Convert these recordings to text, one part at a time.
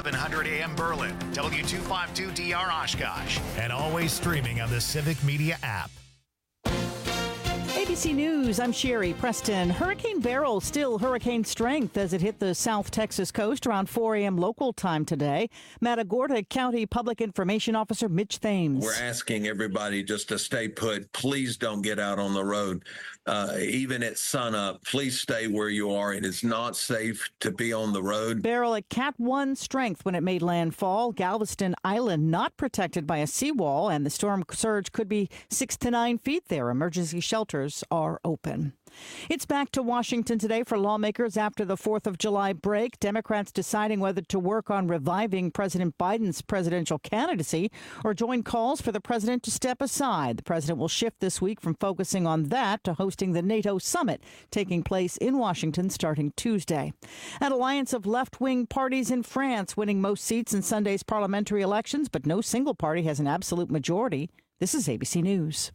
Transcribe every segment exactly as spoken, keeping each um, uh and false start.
eleven hundred A M Berlin, W two fifty-two D R Oshkosh, and always streaming on the Civic Media app. A B C News, I'm Sherry Preston. Hurricane Beryl still hurricane strength as it hit the South Texas coast around four a.m. local time today. Matagorda County Public Information Officer Mitch Thames. We're asking everybody just to stay put. Please don't get out on the road. Uh, even at sunup, please stay where you are. It is not safe to be on the road. Beryl at Cat one strength when it made landfall. Galveston Island not protected by a seawall, and the storm surge could be six to nine feet there. Emergency shelters are open. It's back to Washington today for lawmakers after the fourth of July break. Democrats deciding whether to work on reviving President Biden's presidential candidacy or join calls for the president to step aside. The president will shift this week from focusing on that to hosting the NATO summit taking place in Washington starting Tuesday. An alliance of left-wing parties in France winning most seats in Sunday's parliamentary elections, but no single party has an absolute majority. This is A B C News.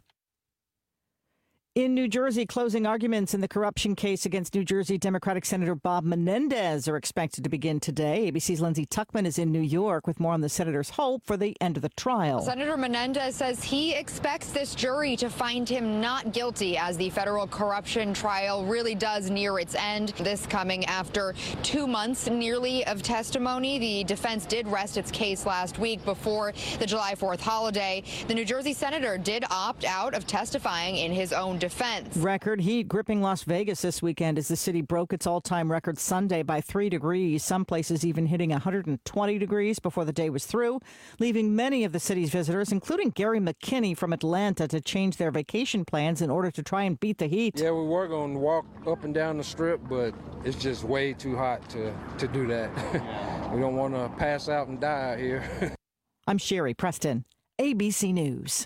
In New Jersey, closing arguments in the corruption case against New Jersey Democratic Senator Bob Menendez are expected to begin today. A B C's Lindsay Tuckman is in New York with more on the senator's hope for the end of the trial. Senator Menendez says he expects this jury to find him not guilty as the federal corruption trial really does near its end. This coming after two months nearly of testimony. The defense did rest its case last week before the July fourth holiday. The New Jersey senator did opt out of testifying in his own defense. Record heat gripping Las Vegas this weekend as the city broke its all-time record Sunday by three degrees. Some places even hitting one hundred twenty degrees before the day was through, leaving many of the city's visitors, including Gary McKinney from Atlanta, to change their vacation plans in order to try and beat the heat. Yeah, we were going to walk up and down the strip, but it's just way too hot to, to do that. We don't want to pass out and die out here. I'm Sherry Preston, A B C News.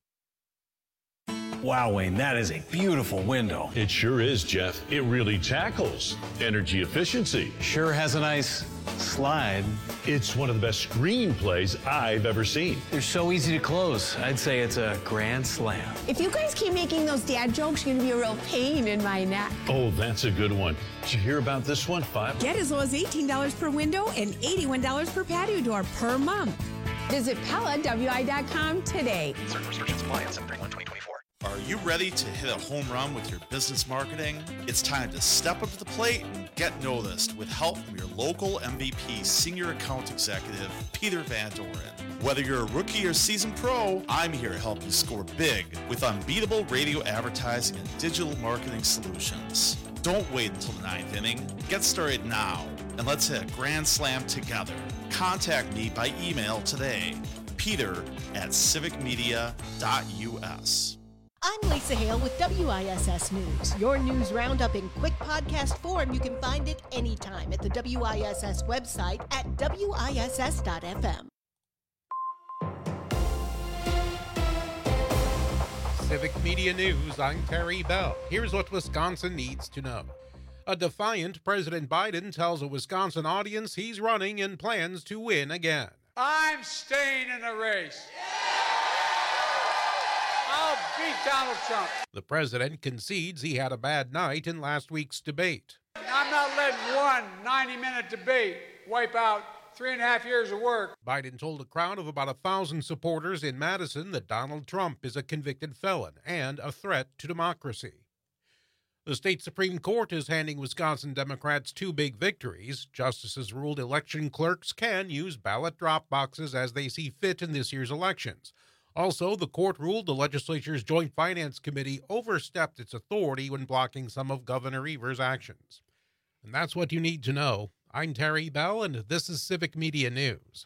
Wow, Wayne, that is a beautiful window. It sure is, Jeff. It really tackles energy efficiency. Sure has a nice slide. It's one of the best screenplays I've ever seen. They're so easy to close. I'd say it's a grand slam. If you guys keep making those dad jokes, you're going to be a real pain in my neck. Oh, that's a good one. Did you hear about this one, Five? Get as low as eighteen dollars per window and eighty-one dollars per patio door per month. Visit Pella W I dot com today. Certain restrictions apply on seven thirty-one twenty twenty-four. Are you ready to hit a home run with your business marketing? It's time to step up to the plate and get noticed with help from your local M V P Senior Account Executive, Peter Van Doren. Whether you're a rookie or seasoned pro, I'm here to help you score big with unbeatable radio advertising and digital marketing solutions. Don't wait until the ninth inning. Get started now, and let's hit a grand slam together. Contact me by email today, peter at civic media dot u s. I'm Lisa Hale with W I S S News. Your news roundup in quick podcast form. You can find it anytime at the W I S S website at W I S S dot F M. Civic Media News, I'm Terry Bell. Here's what Wisconsin needs to know. A defiant President Biden tells a Wisconsin audience he's running and plans to win again. I'm staying in the race. I'll beat Donald Trump. The president concedes he had a bad night in last week's debate. I'm not letting one ninety-minute debate wipe out three and a half years of work. Biden told a crowd of about a thousand supporters in Madison that Donald Trump is a convicted felon and a threat to democracy. The state Supreme Court is handing Wisconsin Democrats two big victories. Justices ruled election clerks can use ballot drop boxes as they see fit in this year's elections. Also, the court ruled the legislature's Joint Finance Committee overstepped its authority when blocking some of Governor Evers' actions. And that's what you need to know. I'm Terry Bell, and this is Civic Media News.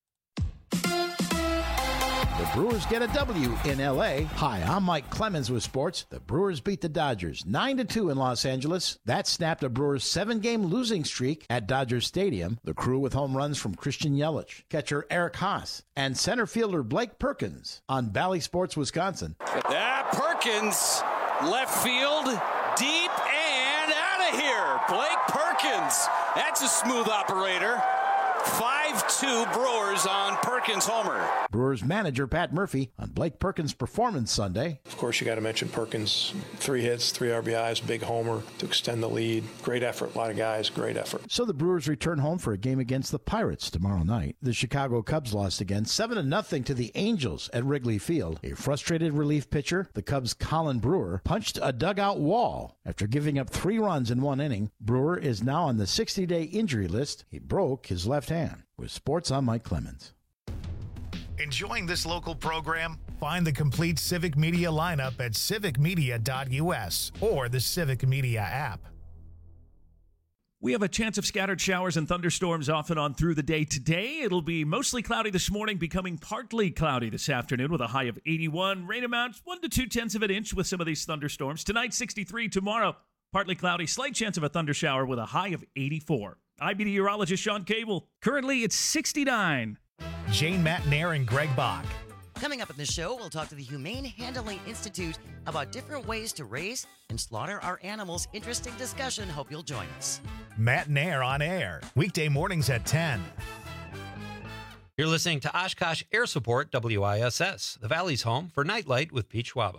The Brewers get a W in L A. Hi, I'm Mike Clemens with sports. The Brewers beat the Dodgers nine to two in Los Angeles. That snapped a Brewers seven-game losing streak at Dodger Stadium. The Crew with home runs from Christian Yelich, catcher Eric Haas, and center fielder Blake Perkins on Bally Sports Wisconsin. That Perkins, left field, deep and out of here. Blake Perkins, that's a smooth operator. Five five two Brewers on Perkins homer. Brewers manager Pat Murphy on Blake Perkins' performance Sunday. Of course, you got to mention Perkins. Three hits, three R B Is, big homer to extend the lead. Great effort. A lot of guys, great effort. So the Brewers return home for a game against the Pirates tomorrow night. The Chicago Cubs lost again seven to nothing to the Angels at Wrigley Field. A frustrated relief pitcher, the Cubs' Colin Brewer, punched a dugout wall after giving up three runs in one inning. Brewer is now on the sixty-day injury list. He broke his left hand. With sports, I'm Mike Clemens. Enjoying this local program? Find the complete Civic Media lineup at civic media dot u s or the Civic Media app. We have a chance of scattered showers and thunderstorms off and on through the day today. It'll be mostly cloudy this morning, becoming partly cloudy this afternoon with a high of eighty-one. Rain amounts one to two tenths of an inch with some of these thunderstorms. Tonight, sixty-three. Tomorrow, partly cloudy, slight chance of a thundershower with a high of eighty-four. I'm meteorologist Sean Cable. Currently, it's sixty-nine. Jane Matnair and Greg Bach. Coming up in the show, we'll talk to the Humane Handling Institute about different ways to raise and slaughter our animals. Interesting discussion. Hope you'll join us. Matnair on air, weekday mornings at ten. You're listening to Oshkosh Air Support W I S S, the Valley's home for Nightlight with Pete Schwaba.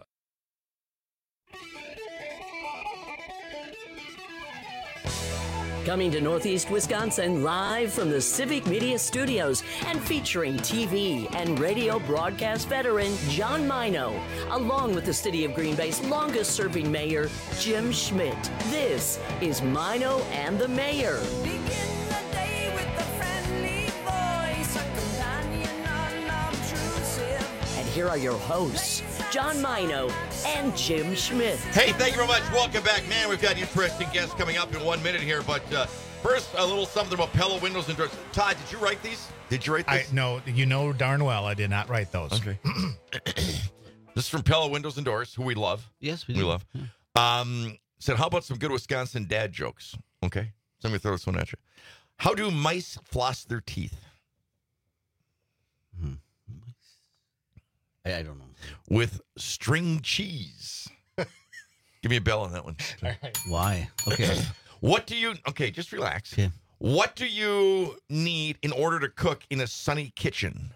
Coming to Northeast Wisconsin live from the Civic Media Studios and featuring T V and radio broadcast veteran John Mino, along with the City of Green Bay's longest-serving mayor, Jim Schmidt. This is Mino and the Mayor. And here are your hosts, John Mino and Jim Schmidt. Hey, thank you very much. Welcome back. Man, we've got interesting guests coming up in one minute here. But uh, first, a little something about Pella Windows and Doors. Todd, did you write these? Did you write I these? No, you know darn well I did not write those. Okay. This is from Pella Windows and Doors, who we love. Yes, we We do. love. Um, said, how about some good Wisconsin dad jokes? Okay. So let me throw this one at you. How do mice floss their teeth? Hmm. I, I don't know. With string cheese. Give me a bell on that one. Why? Okay. What do you, okay, just relax. Okay. What do you need in order to cook in a sunny kitchen?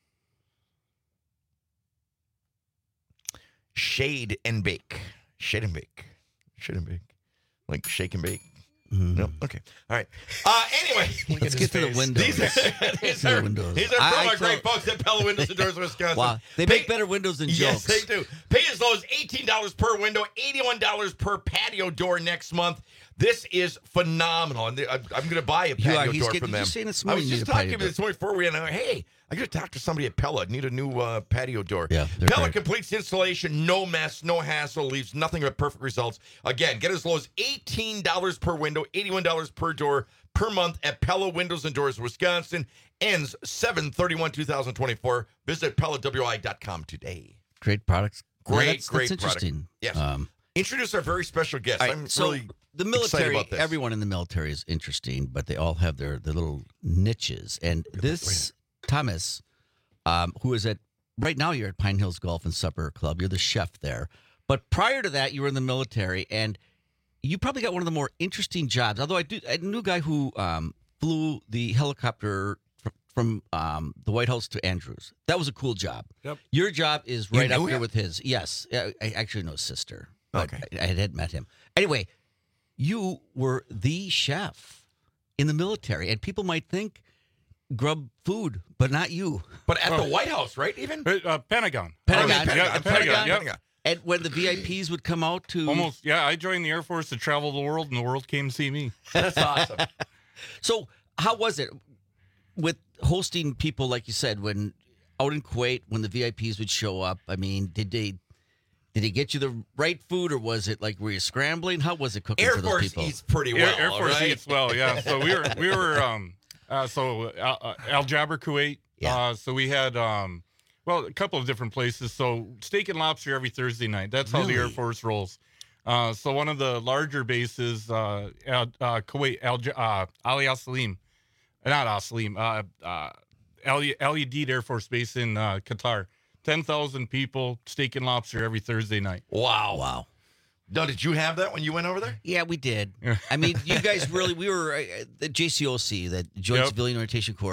Shade and bake. Shade and bake. Shade and bake. Like shake and bake. Mm-hmm. No? Okay. All right. Uh, anyway. Let's get to the windows. These are, these are, windows. these are I- from I our great told- folks at Pella Windows and Doors, Wisconsin. Wow. They Pay- make better windows than Yes, jokes. they do. Pay as low as eighteen dollars per window, eighty-one dollars per patio door next month. This is phenomenal. And they- I- I'm going to buy a You patio are. He's door getting- from them. you're saying it's I more was you need just a talking patio to this morning before we went, hey, I got to talk to somebody at Pella. Need a new uh, patio door. Yeah, they're Pella great. completes installation, no mess, no hassle, leaves nothing but perfect results. Again, get as low as eighteen dollars per window, eighty-one dollars per door per month at Pella Windows and Doors, Wisconsin. Ends seven thirty-one twenty twenty-four. Visit Pella W I dot com today. Great products. Great, Well, that's, great that's product. interesting. Yes. Um, Introduce our very special guest. all right, I'm so really the excited military, about this. everyone in the military is interesting, but they all have their, their little niches. And this Thomas, um, who is at, right now you're at Pine Hills Golf and Supper Club. You're the chef there. But prior to that, you were in the military, and you probably got one of the more interesting jobs. Although I do, I knew a guy who um, flew the helicopter fr- from um, the White House to Andrews. That was a cool job. Yep. Your job is You right knew up there him? with his. Yes. I I actually know his sister. but Okay. I, I had met him. Anyway, you were the chef in the military, and people might think grub food, but not you. But at Oh. the White House, right? Even? Uh, Pentagon. Pentagon. Oh, Pentagon, Yeah, Pentagon, Pentagon, yep. Pentagon. And when the V I Ps would come out to Almost, yeah. I joined the Air Force to travel the world, and the world came to see me. That's awesome. So how was it with hosting people, like you said, when out in Kuwait, when the V I Ps would show up? I mean, did they did they get you the right food, or was it like were you scrambling? How was it cooking Air for those Force people? eats pretty Air, well. Air Force right? eats well, yeah. So we were we were um uh, so uh, uh, Al Jaber, Kuwait. Yeah. Uh, so we had um well a couple of different places. So steak and lobster every Thursday night. That's how the Air Really? Force rolls. Uh, so one of the larger bases, uh, Al, uh, Kuwait, Al, uh, Ali Al Salim, not Al Salim, uh, uh, Al Udeid Air Force Base in uh, Qatar. ten thousand people, steak and lobster every Thursday night. Wow. Wow. Now, did you have that when you went over there? Yeah, we did. I mean, you guys really, we were uh, the J C O C, the Joint Yep. Civilian Orientation Corps.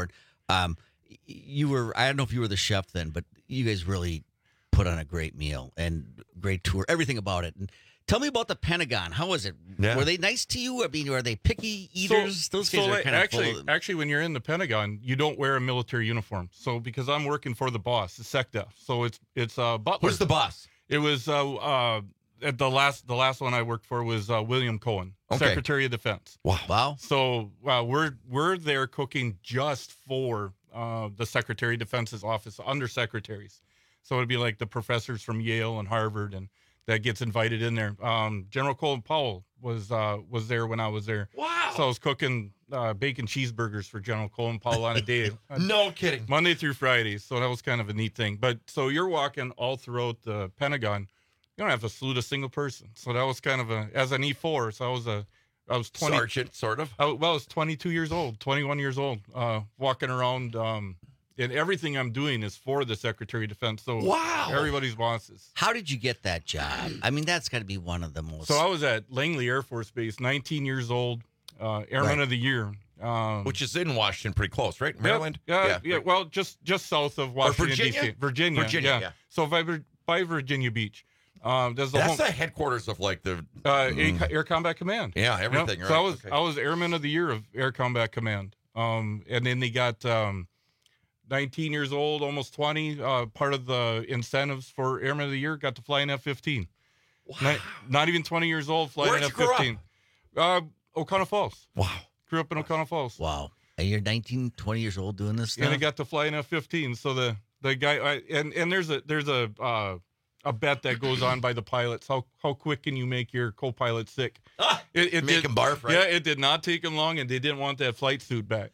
Um, you were, I don't know if you were the chef then, but you guys really put on a great meal and great tour, everything about it. And tell me about the Pentagon. How was it? Yeah. Were they nice to you? I mean, were they picky eaters? So, Those guys so are like, kind of actually, full of, actually, when you're in the Pentagon, you don't wear a military uniform. So because I'm working for the boss, the SecDef, so it's it's uh, Butler. Who's the boss? It was uh, uh, at the last the last one I worked for was uh, William Cohen, Okay. Secretary of Defense. Wow. Wow. So uh, we're we're there cooking just for uh, the Secretary of Defense's office, undersecretaries. So it'd be like the professors from Yale and Harvard, and that gets invited in there. Um, General Colin Powell was uh, was there when I was there. Wow. So I was cooking uh, bacon cheeseburgers for General Colin Powell on a day. No kidding. Monday through Friday. So that was kind of a neat thing. But so you're walking all throughout the Pentagon. You don't have to salute a single person. So that was kind of a, as an E four, so I was a, I was twenty. Sergeant, sort of. I, well, I was twenty-two years old, twenty-one years old, uh, walking around. Um, and everything I'm doing is for the Secretary of Defense. So Wow. everybody's bosses. how did you get that job? I mean, that's got to be one of the most. So I was at Langley Air Force Base, nineteen years old, uh, Airman Right. of the Year. Um, Which is in Washington, pretty close, right? Maryland? Yeah, yeah, yeah. Well, just just south of Washington, Virginia? D C Virginia. Virginia, yeah. yeah. So by, Vir- by Virginia Beach. Um, there's the That's home, the headquarters of like the uh, Mm. Air Combat Command. Yeah, everything, Yep. right, So I was okay. I was Airman of the Year of Air Combat Command. Um, and then they got um, nineteen years old, almost twenty. Uh, part of the incentives for Airman of the Year got to fly an F fifteen. Not, not even twenty years old, flying Where'd an you F grow up? fifteen. Uh, O'Connell Falls. Wow. Grew up in O'Connell Falls. Wow. And you're nineteen, twenty years old doing this stuff? And I got to fly an F fifteen. So the the guy I, and and there's a there's a uh, a bet that goes on by the pilots. How how quick can you make your co-pilot sick? Ah, It, it make did, him barf, right? Yeah, it did not take him long, and they didn't want that flight suit back.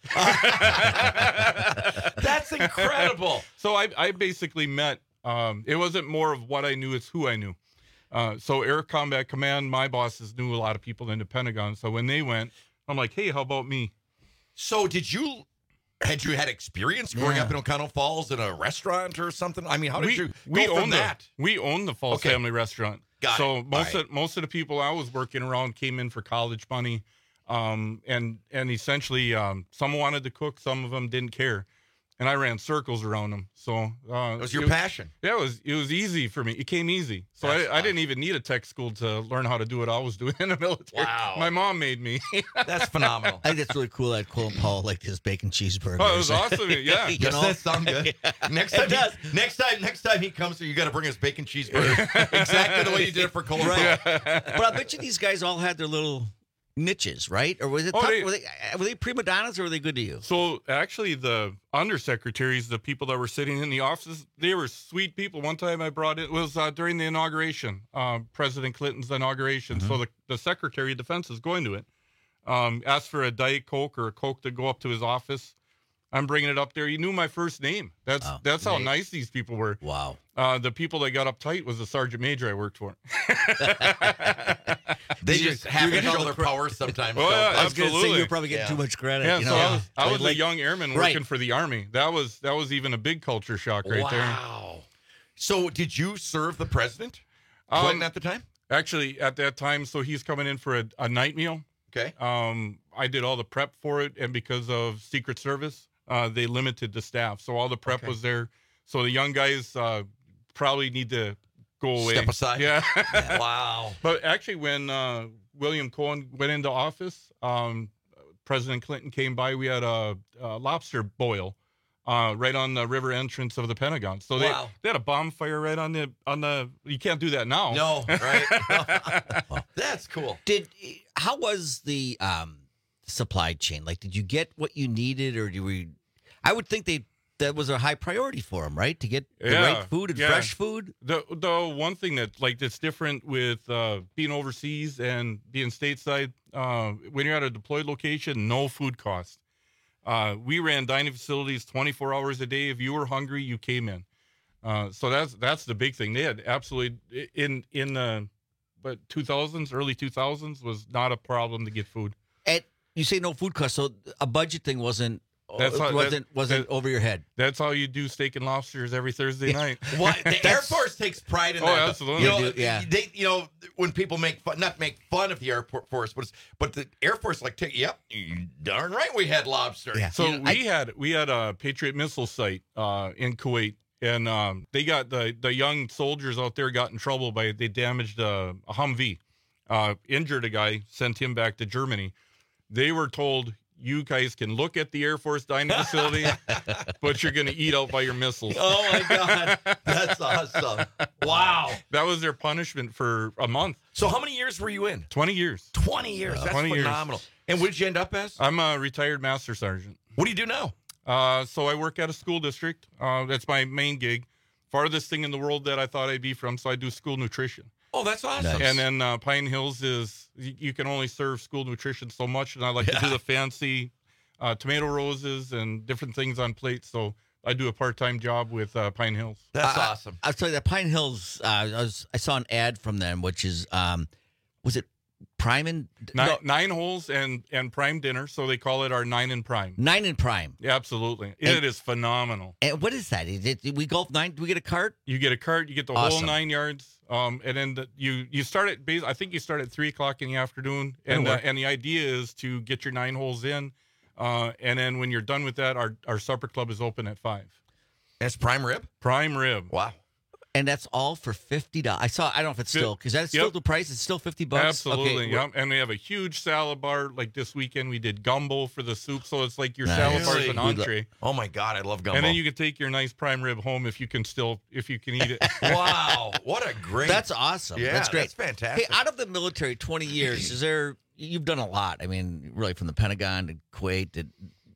That's incredible. So I I basically met. Um, it wasn't more of what I knew; it's who I knew. Uh, so Air Combat Command, my bosses knew a lot of people in the Pentagon. So when they went, I'm like, hey, how about me? So did you had you had experience growing Yeah. up in O'Connell Falls in a restaurant or something? I mean, how did we, you we go from own that? The, we own the Falls Okay. Family Restaurant. Got so it. most All of most of the people I was working around came in for college money, um, and and essentially um, some wanted to cook, some of them didn't care, and I ran circles around them. So uh, It was your passion. Yeah, it was it was easy for me. It came easy. So That's I, I didn't even need a tech school to learn how to do what I was doing in the military. Wow. My mom made me. That's phenomenal. I think that's really cool that Colin Powell liked his bacon cheeseburger. Oh, it was awesome. Yeah. You Does know? that sound good? Next time, he, next time, next time he comes here, you got to bring us bacon cheeseburger exactly the way you did it for Colin Right. Powell. But I bet you these guys all had their little niches, right? Or was it Oh, tough? they- were, they, were they prima donnas or were they good to you? So actually, the undersecretaries, the people that were sitting in the offices, they were sweet people. One time I brought it was uh, during the inauguration, uh, President Clinton's inauguration. So the, the Secretary of Defense is going to it. Um, asked for a Diet Coke or a Coke to go up to his office. I'm bringing it up there. He knew my first name. That's Oh, that's how neat. nice these people were. Wow. Uh, the people that got uptight was the sergeant major I worked for. They You're- just have you're to getting show all their the cre- power sometimes. Well, don't yeah, they? I was going to say absolutely. you're probably getting Yeah. too much credit. Yeah, you so know? I was, I was Like- a young airman Right. working for the Army. That was that was even a big culture shock right there. Wow. So did you serve the president, Um, Clinton, at the time? Actually, at that time, so he's coming in for a, a night meal. Okay. Um, I did all the prep for it, and because of Secret Service, uh, they limited the staff, so all the prep Okay. was there. So the young guys uh, probably need to go away. Step aside. Yeah. Wow. But actually, when uh, William Cohen went into office, um, President Clinton came by. We had a, a lobster boil uh, right on the river entrance of the Pentagon. So they, Wow. they had a bonfire right on the on the. You can't do that now. No, right? That's cool. Did how was the um, supply chain? Like, did you get what you needed, or do we? I would think they that was a high priority for them, right? To get the Yeah, right food and yeah. fresh food. The the one thing that like that's different with uh, being overseas and being stateside, uh, when you're at a deployed location, no food cost. Uh, we ran dining facilities twenty-four hours a day. If you were hungry, you came in. Uh, so that's that's the big thing. They had absolutely in in the but two thousands, early two thousands was not a problem to get food. And you say no food cost, so a budget thing wasn't That's how, wasn't that, wasn't that, over your head. That's how you do steak and lobsters every Thursday night. What the Air Force takes pride in oh, that. absolutely. You know, do, yeah. they, you know, when people make fun, not make fun of the Air Force, but it's, but the Air Force like, take, yep, you darn right, we had lobster. Yeah. So You know, we I, had we had a Patriot missile site uh, in Kuwait, and um, they got the the young soldiers out there got in trouble by they damaged a, a Humvee, uh, injured a guy, sent him back to Germany. They were told, you guys can look at the Air Force dining facility, but you're going to eat out by your missiles. Oh, my God. That's awesome. Wow. That was their punishment for a month. So how many years were you in? twenty years. twenty years. That's twenty phenomenal. Years. And what did you end up as? I'm a retired master sergeant. What do you do now? Uh, so I work at a school district. Uh, that's my main gig. Farthest thing in the world that I thought I'd be from, so I do school nutrition. Oh, that's awesome. And then uh, Pine Hills is, you, you can only serve school nutrition so much, and I like yeah. to do the fancy uh, tomato roses and different things on plates, so I do a part-time job with uh, Pine Hills. That's uh, awesome. I'll tell you that Pine Hills, uh, I, was, I saw an ad from them, which is, um, was it Prime and nine, no. nine holes and and prime dinner, so they call it our nine and prime. Nine and prime. Yeah, absolutely, and, it is phenomenal. And what is that? Is it, we golf nine? Do we get a cart? You get a cart. You get the awesome. whole nine yards. Um, and then the, you you start at base. I think you start at three o'clock in the afternoon, and uh, and the idea is to get your nine holes in, uh, and then when you're done with that, our our supper club is open at five. That's prime rib. Prime rib. Wow. And that's all for fifty dollars. I saw. I don't know if it's still because that's still yep. the price. It's still fifty bucks. Absolutely. Okay. Yeah. And we have a huge salad bar. Like this weekend, we did gumbo for the soup, so it's like your nice. salad bar is an Really? entree. Oh my God, I love gumbo. And then you can take your nice prime rib home if you can still if you can eat it. Wow, what a great. That's awesome. Yeah, that's great. That's fantastic. Hey, out of the military, twenty years. Is there? You've done a lot. I mean, really, from the Pentagon to Kuwait. To,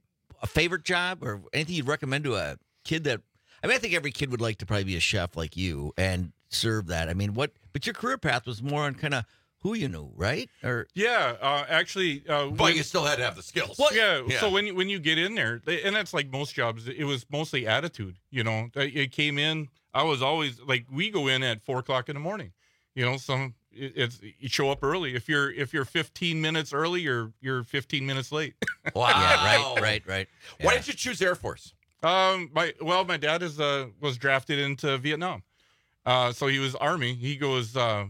a favorite job or anything you'd recommend to a kid that? I mean, I think every kid would like to probably be a chef like you and serve that. I mean, what? But your career path was more on kind of who you knew, right? Or yeah, uh, actually, uh, but when, you still had to have the skills. Well, yeah, yeah. So when you, when you get in there, they, and that's like most jobs, it was mostly attitude. You know, it came in. I was always like, we go in at four o'clock in the morning. You know, some it, it's you show up early. If you're if you're fifteen minutes early, you're you're fifteen minutes late. Wow. Yeah, right, right, right. Yeah. Why did you choose Air Force? Um, my well, my dad is uh was drafted into Vietnam, uh, so he was Army. He goes, uh,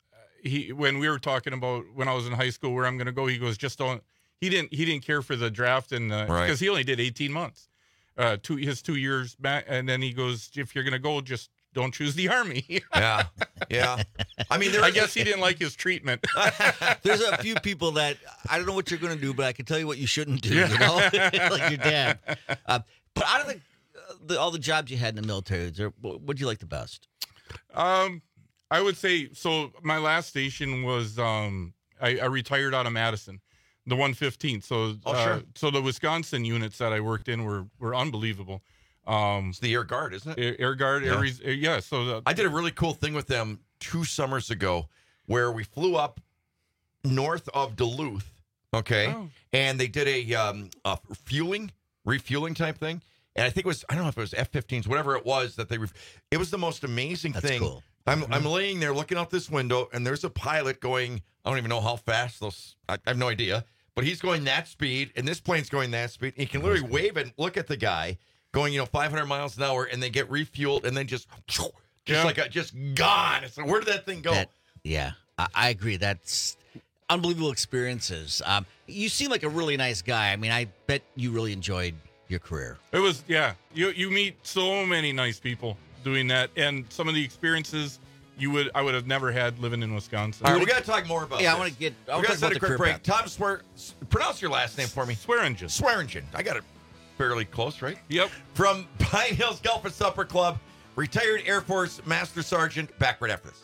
he when we were talking about when I was in high school where I'm going to go, he goes, just don't. He didn't he didn't care for the draft and because uh, right. he only did eighteen months, uh, two his two years back, and then he goes, if you're going to go, just don't choose the Army. yeah, yeah. I mean, there I guess he didn't like his treatment. There's a few people that I don't know what you're going to do, but I can tell you what you shouldn't do. Yeah. You know, like your dad. Uh, But out of the, uh, the all the jobs you had in the military, is there, what would you like the best? Um, I would say so. My last station was um, I, I retired out of Madison, the one fifteenth. So, oh, uh, sure. so the Wisconsin units that I worked in were were unbelievable. Um, it's the Air Guard, isn't it? Air, Air Guard, yeah. Aries, yeah. So the, I did a really cool thing with them two summers ago, where we flew up north of Duluth. Okay, oh. and they did a um, a fueling. refueling type thing. And I think it was, I don't know if it was F fifteens, whatever it was that they, ref- it was the most amazing That's thing. Cool. I'm I'm laying there looking out this window and there's a pilot going, I don't even know how fast those, I, I have no idea, but he's going that speed and this plane's going that speed. And he can literally wave and look at the guy going, you know, five hundred miles an hour and they get refueled and then just, just yeah. like a, just gone. So where did that thing go? That, yeah, I, I agree. That's unbelievable experiences. Um, you seem like a really nice guy. I mean, I bet you really enjoyed your career. It was, yeah. You you meet so many nice people doing that, and some of the experiences you would I would have never had living in Wisconsin. All right, we got to talk more about. Yeah, this. I want to get. I we want got to to talk set a about the quick break. career path. Tom Swear, pronounce your last name for me. Swearingen. Swearingen. I got it fairly close, right? Yep. From Pine Hills Golf and Supper Club, retired Air Force Master Sergeant. Back right after this.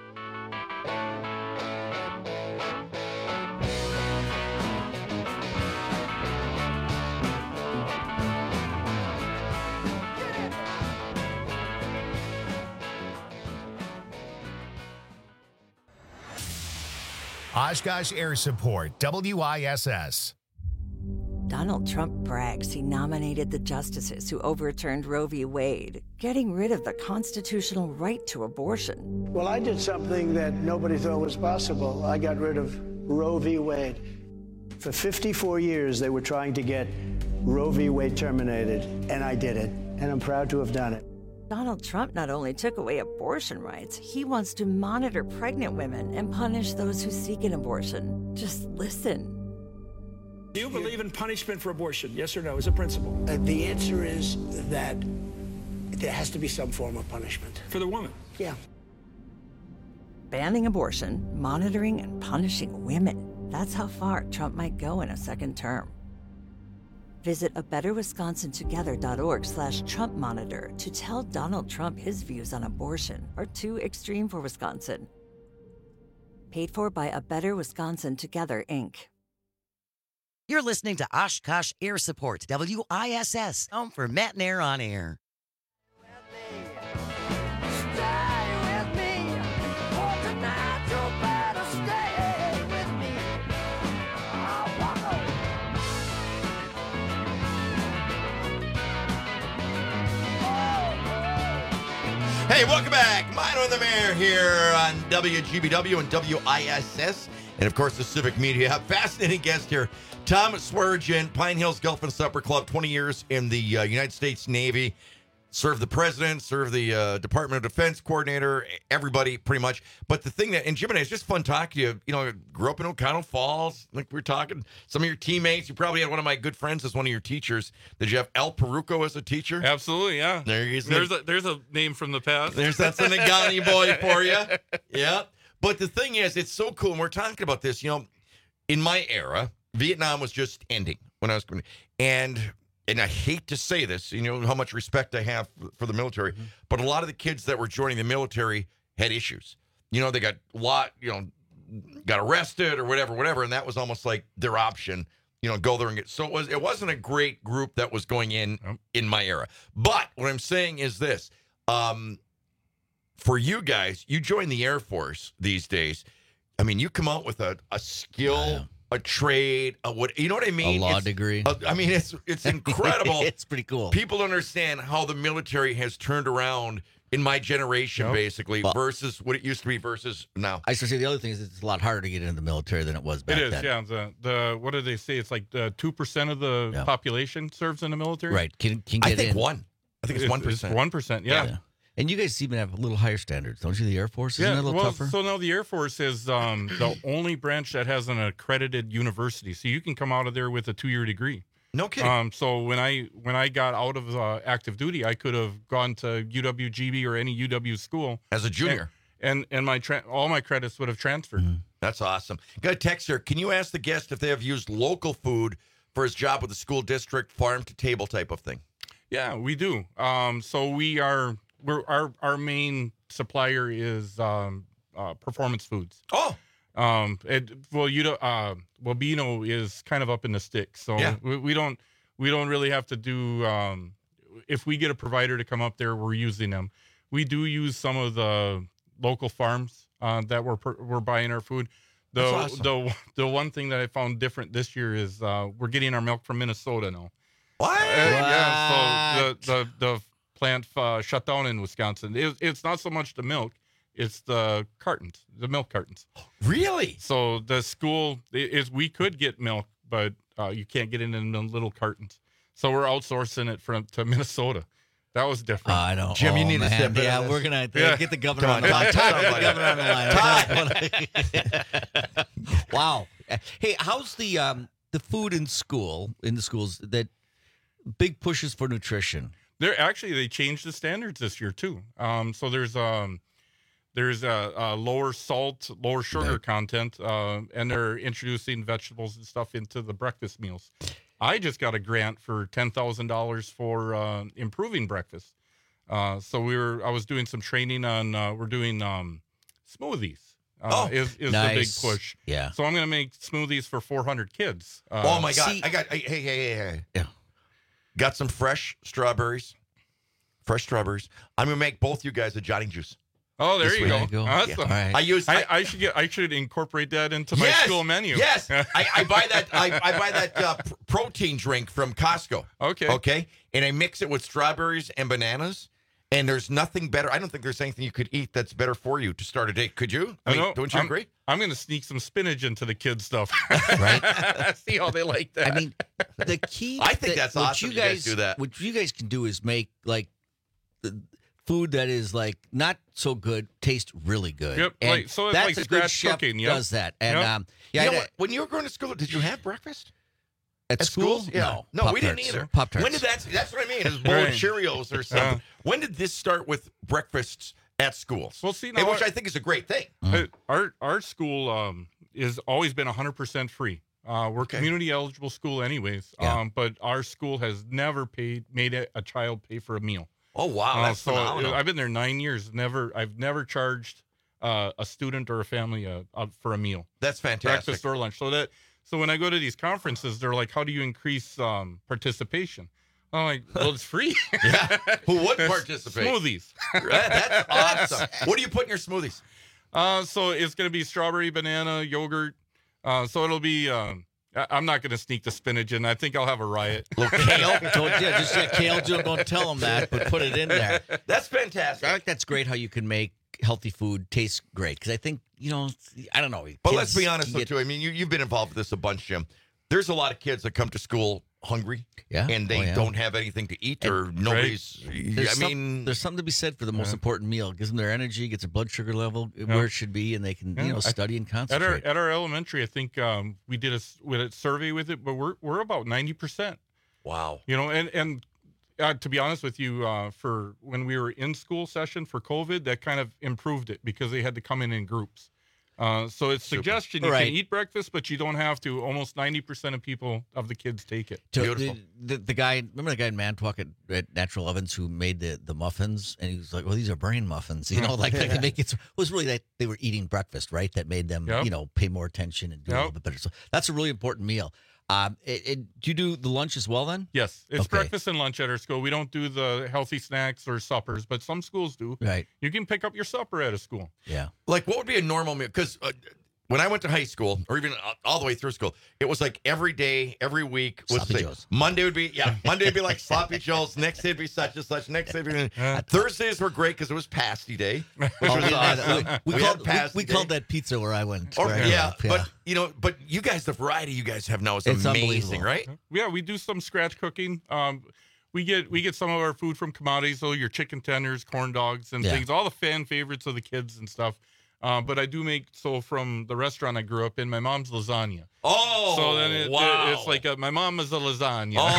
Oshkosh Air Support, W I S S. Donald Trump brags he nominated the justices who overturned Roe v. Wade, getting rid of the constitutional right to abortion. Well, I did something that nobody thought was possible. I got rid of Roe v. Wade. For fifty-four years, they were trying to get Roe v. Wade terminated, and I did it, and I'm proud to have done it. Donald Trump not only took away abortion rights, he wants to monitor pregnant women and punish those who seek an abortion. Just listen. Do you believe in punishment for abortion? Yes or no, as a principle? Uh, the answer is that there has to be some form of punishment. For the woman? Yeah. Banning abortion, monitoring and punishing women. That's how far Trump might go in a second term. Visit a better wisconsin together dot org slash Trump monitor to tell Donald Trump his views on abortion are too extreme for Wisconsin. Paid for by A Better Wisconsin Together, Incorporated. You're listening to Oshkosh Air Support, W I S S, home for Matt and Air on Air. Hey, welcome back. Mino and the Mayor here on W G B W and W I S S. And, of course, the Civic Media. Fascinating guest here. Tom Swearengin, Pine Hills Golf and Supper Club, twenty years in the uh, United States Navy. Served the president, served the uh, Department of Defense coordinator, everybody pretty much. But the thing that, and Jim and I, it's just fun talking to you. You know, grew up in O'Connell Falls, like we were talking. Some of your teammates, you probably had one of my good friends as one of your teachers. Did you have Al Peruco as a teacher? Absolutely, yeah. There he is. There's a, there's a name from the past. There's that's a Nagani boy for you. Yeah. But the thing is, it's so cool. And we're talking about this, you know, in my era, Vietnam was just ending when I was going. And and I hate to say this, you know, how much respect I have for the military, mm-hmm. but a lot of the kids that were joining the military had issues. You know, they got a lot, you know, got arrested or whatever, whatever, and that was almost like their option, you know, go there and get. So it was. It wasn't a great group that was going in oh. in my era. But what I'm saying is this. Um, for you guys, you join the Air Force these days. I mean, you come out with a, a skill, yeah. a trade, a what you know what I mean? A law it's, degree. A, I mean, it's it's incredible. It's pretty cool. People understand how the military has turned around in my generation, yep. basically, well, versus what it used to be versus now. I should say the other thing is it's a lot harder to get into the military than it was back then. It is, then. yeah. The, the what do they say? It's like the two percent of the yeah. population serves in the military. Right. Can can get I think in. one. I think it's one percent. One percent. Yeah. yeah. And you guys even have a little higher standards, don't you? The Air Force isn't yeah, it a little well, tougher. So now the Air Force is um, the only branch that has an accredited university, so you can come out of there with a two-year degree. No kidding. Um, so when I when I got out of uh, active duty, I could have gone to U W G B or any U W school as a junior, and and, and my tra- all my credits would have transferred. Mm-hmm. That's awesome. Got a text here. Can you ask the guest if they have used local food for his job with the school district, farm to table type of thing? Yeah, we do. Um, so we are. We're, our our main supplier is um, uh, Performance Foods. Oh, um, it, well, you know, uh, well, Beano is kind of up in the sticks, so yeah. we, we don't we don't really have to do. Um, if we get a provider to come up there, we're using them. We do use some of the local farms uh, that we're we're buying our food. The That's awesome. the the one thing that I found different this year is uh, we're getting our milk from Minnesota now. What? Uh, yeah. So the the the plant uh, shut down in Wisconsin. It, it's not so much the milk, it's the cartons, the milk cartons. Really? So the school is we could get milk, but uh, you can't get it in the little cartons. So we're outsourcing it from to Minnesota. That was different. Uh, I know. Jim, oh, you need man. to step in. Yeah, on we're this. gonna Yeah. get the governor Come on the on, line. Todd. Get the governor on the line. Todd. Wow. Hey, how's the um the food in school in the schools that big pushes for nutrition? They're actually they changed the standards this year too. Um, so there's um there's a, a lower salt, lower sugar Right. content, uh, and they're introducing vegetables and stuff into the breakfast meals. I just got a grant for ten thousand dollars for uh, improving breakfast. Uh, so we were I was doing some training on uh, we're doing um, smoothies. Uh, Oh, is is nice. the big push. Yeah. So I'm gonna make smoothies for four hundred kids. Uh, Oh my God! See- I got. Hey, hey, hey, hey. Yeah. Got some fresh strawberries. Fresh strawberries. I'm gonna make both you guys a Johnny Juice. Oh, there This you week. go. There you go. Awesome. Yeah. All right. I use. I, I, I should get. I should incorporate that into my yes, school menu. Yes, I, I buy that. I, I buy that uh, pr- protein drink from Costco. Okay. Okay, and I mix it with strawberries and bananas, And there's nothing better. I don't think there's anything you could eat that's better for you to start a day. Could you? I, I mean, know. don't you I'm, agree? I'm going to sneak some spinach into the kids' stuff. Right? See how they like that. I mean, the key. I think that, that's what awesome You you guys guys do that. What you guys can do is make like the food that is like not so good taste really good. Yep. And Like, so it's that's like a good scratch chef cooking. Yep. does that. And Yep. um, yeah, you know I- what? When you were going to school, did you have breakfast? At, At school? school? Yeah. No, No, we didn't Pop-Tarts. either. Pop-Tarts. When did that? That's what I mean. It was a bowl Right. of Cheerios or something. Yeah. When did this start with breakfasts at schools? Well, see, And now which our- I think is a great thing. Uh, Our our school um is always been one hundred percent free. Uh, we're Okay. community eligible school anyways. Yeah. Um, but our school has never paid made a, a child pay for a meal. Oh wow, Uh, that's so phenomenal. I've been there nine years. Never, I've never charged uh, a student or a family uh, uh, for a meal, That's fantastic. breakfast or lunch. So that so when I go to these conferences, they're like, "How do you increase um, participation?" I'm like, "Well, it's free." Yeah. Who would It's participate? Smoothies. That- That's awesome. What do you put in your smoothies? Uh, so it's going to be strawberry, banana, yogurt. Uh, so it'll be. Um, I- I'm not going to sneak the spinach in. I think I'll have a riot. Little kale. Don't, yeah, just yeah, kale. Don't, don't tell them that, but put it in there. That's fantastic. I think that's great how you can make healthy food taste great. Because I think you know, I don't know. But kids let's be honest, can though, get- too. I mean, you, you've been involved with this a bunch, Jim. There's a lot of kids that come to school hungry, Yeah. and they Oh, yeah. don't have anything to eat, or nobody's. There's I some- mean, there's something to be said for the most Yeah. important meal. It gives them their energy, gets their blood sugar level where it should be, and they can Yeah. you know I- study and At our concentrate. at our elementary, I think um, we did a s- with a survey with it, but we're we're about ninety percent. wow. You know, and and uh, to be honest with you, uh, for when we were in school session for COVID, that kind of improved it because they had to come in in groups. Uh, so it's Super. suggestion you Right. can eat breakfast, but you don't have to. Almost ninety percent of people of the kids take it. To- Beautiful. The, the, the guy, remember the guy in Mantuck at, at Natural Ovens who made the, the muffins, and he was like, "Well, these are brain muffins," you know, like, like they make it. It was really that they were eating breakfast, right? That made them, Yep. you know, pay more attention and do a Yep. little bit better. So that's a really important meal. Um, it, it, do you do the lunch as well then? Yes, it's Okay. breakfast and lunch at our school. We don't do the healthy snacks or suppers, but some schools do. Right. You can pick up your supper at a school. Yeah. Like, what would be a normal meal? Because uh, when I went to high school, or even all the way through school, it was like every day, every week. Was Sloppy like, Joes. Monday would be, yeah, Monday would be like sloppy joes. Next day would be such and such. Next day would be. Yeah. Thursdays were great because it was pasty day, which Oh, was we, had- awesome. we, we, We called, had we, pasty we day. called that pizza where I went. Or, where I yeah, grew up, but you know, but you guys, the variety you guys have now is It's amazing, unbelievable. right? Yeah, we do some scratch cooking. Um, we get we get some of our food from commodities, so your chicken tenders, corn dogs, and Yeah. things, all the fan favorites of the kids and stuff. Uh, but I do make so from the restaurant I grew up in, my mom's lasagna. Oh, so then it, wow. it's like a, my mom is a lasagna. Oh,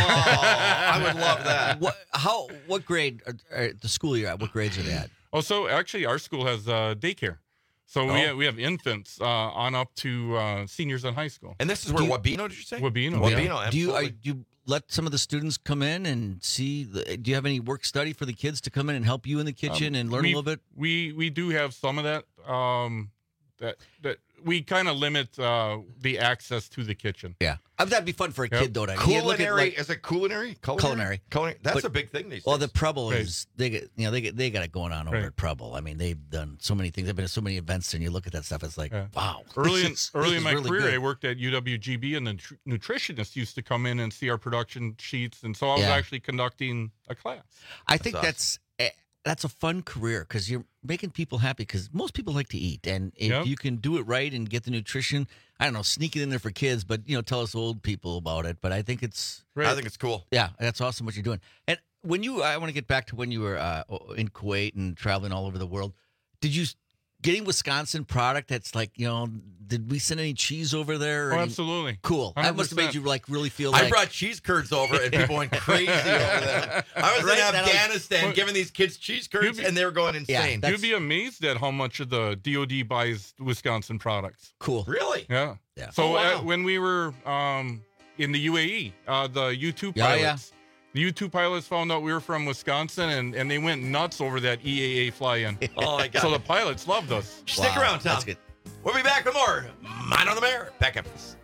I would love that. What? How? What grade? Are, are the school you're at? What grades are they at? Oh, so actually, our school has uh, daycare. So we Oh. have, we have infants uh, on up to uh, seniors in high school. And this is where Do you- Wabino, did you say? Wabino. Wabino, yeah. Do you are, absolutely. do you let some of the students come in and see? The, do you have any work study for the kids to come in and help you in the kitchen Um, and learn a we- little bit? We we do have some of that. Um, that that we kind of limit uh, the access to the kitchen. Yeah, I mean, that'd be fun for a Yep. kid though. To you look at, Culinary, like, is it culinary? Culinary. Culinary. That's But- a big thing these well, days. the Preble Right. is they get you know they get they got it going on over Right. at Preble. I mean, they've done so many things. They've been to so many events, and you look at that stuff. It's like, Yeah. wow. Early this in is- early this in is my really career, good. I worked at U W G B, and the nutri- nutritionists used to come in and see our production sheets, and so I was Yeah. actually conducting a class. I think That's that's eh, that's a fun career because you're making people happy. Because most people like to eat, and if Yep. you can do it right and get the nutrition, I don't know, sneak it in there for kids, but you know, tell us old people about it. But I think it's Right. I think it's cool. yeah, that's awesome what you're doing. And when you, I want to get back to when you were uh, in Kuwait and traveling all over the world. Did you getting Wisconsin product? That's like, you know, did we send any cheese over there? or Oh, any- absolutely. Cool. That must have made one hundred percent. you like really feel I like brought cheese curds over, and people went crazy over them. I was Right, in that'll- Afghanistan Well, giving these kids cheese curds, you'd be- and they were going Yeah, insane. that's- You'd be amazed at how much of the D O D buys Wisconsin products. cool. Really? Yeah. Yeah. So Oh, wow. uh, when we were um, in the U A E, uh, the U two Yeah, yeah. pilots, the U two pilots found out we were from Wisconsin, and, and they went nuts over that E A A fly-in. Oh, my God. So the pilots loved us. Stick Wow, around, Tom. that's good. We'll be back with more Mind on the Mayor. Back after this.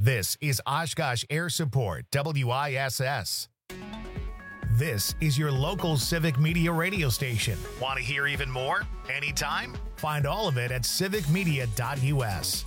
This is Oshkosh Air Support, W I S S. This is your local Civic Media radio station. Want to hear even more? Anytime? Find all of it at civic media dot U S.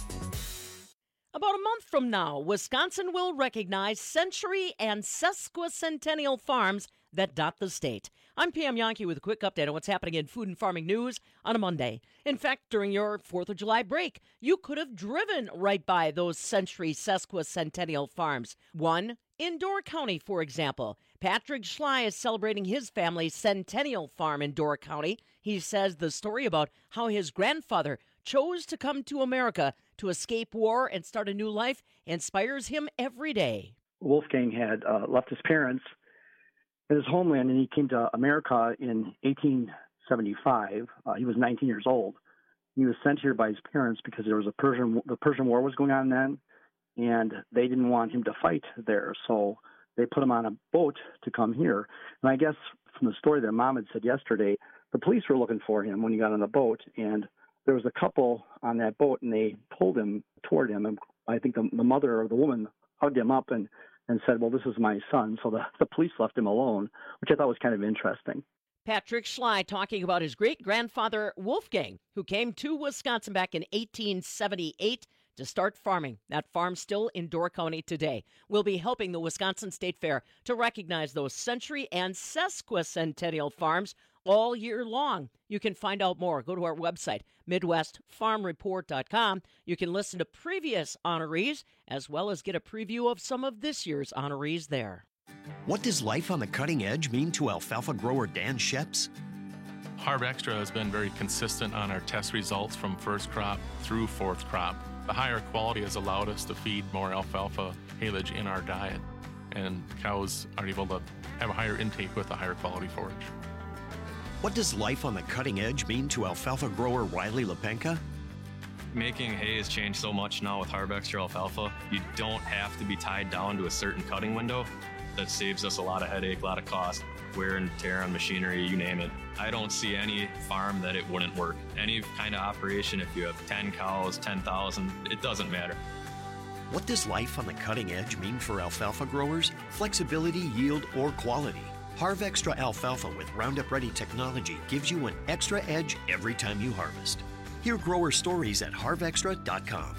About a month from now, Wisconsin will recognize century and sesquicentennial farms that dot the state. I'm Pam Yankee with a quick update on what's happening in food and farming news on a Monday. In fact, during your fourth of July break, you could have driven right by those century sesquicentennial farms. One in Door County, for example. Patrick Schley is celebrating his family's centennial farm in Door County. He says the story about how his grandfather chose to come to America to escape war and start a new life inspires him every day. Wolfgang had uh, left his parents in his homeland, and he came to America in eighteen seventy-five. Uh, he was nineteen years old. He was sent here by his parents because there was a Persian, the Persian War was going on then, and they didn't want him to fight there. So they put him on a boat to come here. And I guess from the story that Mom had said yesterday, the police were looking for him when he got on the boat, and there was a couple on that boat, and they pulled him toward him. And I think the, the mother or the woman hugged him up and, and said, well, this is my son. So the, the police left him alone, which I thought was kind of interesting. Patrick Schley talking about his great-grandfather Wolfgang, who came to Wisconsin back in eighteen seventy-eight to start farming. That farm's still in Door County today. We'll be helping the Wisconsin State Fair to recognize those century and sesquicentennial farms all year long. You can find out more. Go to our website, midwest farm report dot com. You can listen to previous honorees as well as get a preview of some of this year's honorees there. What does life on the cutting edge mean to alfalfa grower Dan Sheps? Harv Extra has been very consistent on our test results from first crop through fourth crop. The higher quality has allowed us to feed more alfalfa haylage in our diet, and cows are able to have a higher intake with a higher quality forage. What does life on the cutting edge mean to alfalfa grower Riley Lepenka? Making hay has changed so much now with Harv Extra alfalfa. You don't have to be tied down to a certain cutting window. That saves us a lot of headache, a lot of cost, wear and tear on machinery, you name it. I don't see any farm that it wouldn't work. Any kind of operation, if you have ten cows, ten thousand, it doesn't matter. What does life on the cutting edge mean for alfalfa growers? Flexibility, yield, or quality? Harv Extra alfalfa with Roundup Ready technology gives you an extra edge every time you harvest. Hear grower stories at harv extra dot com.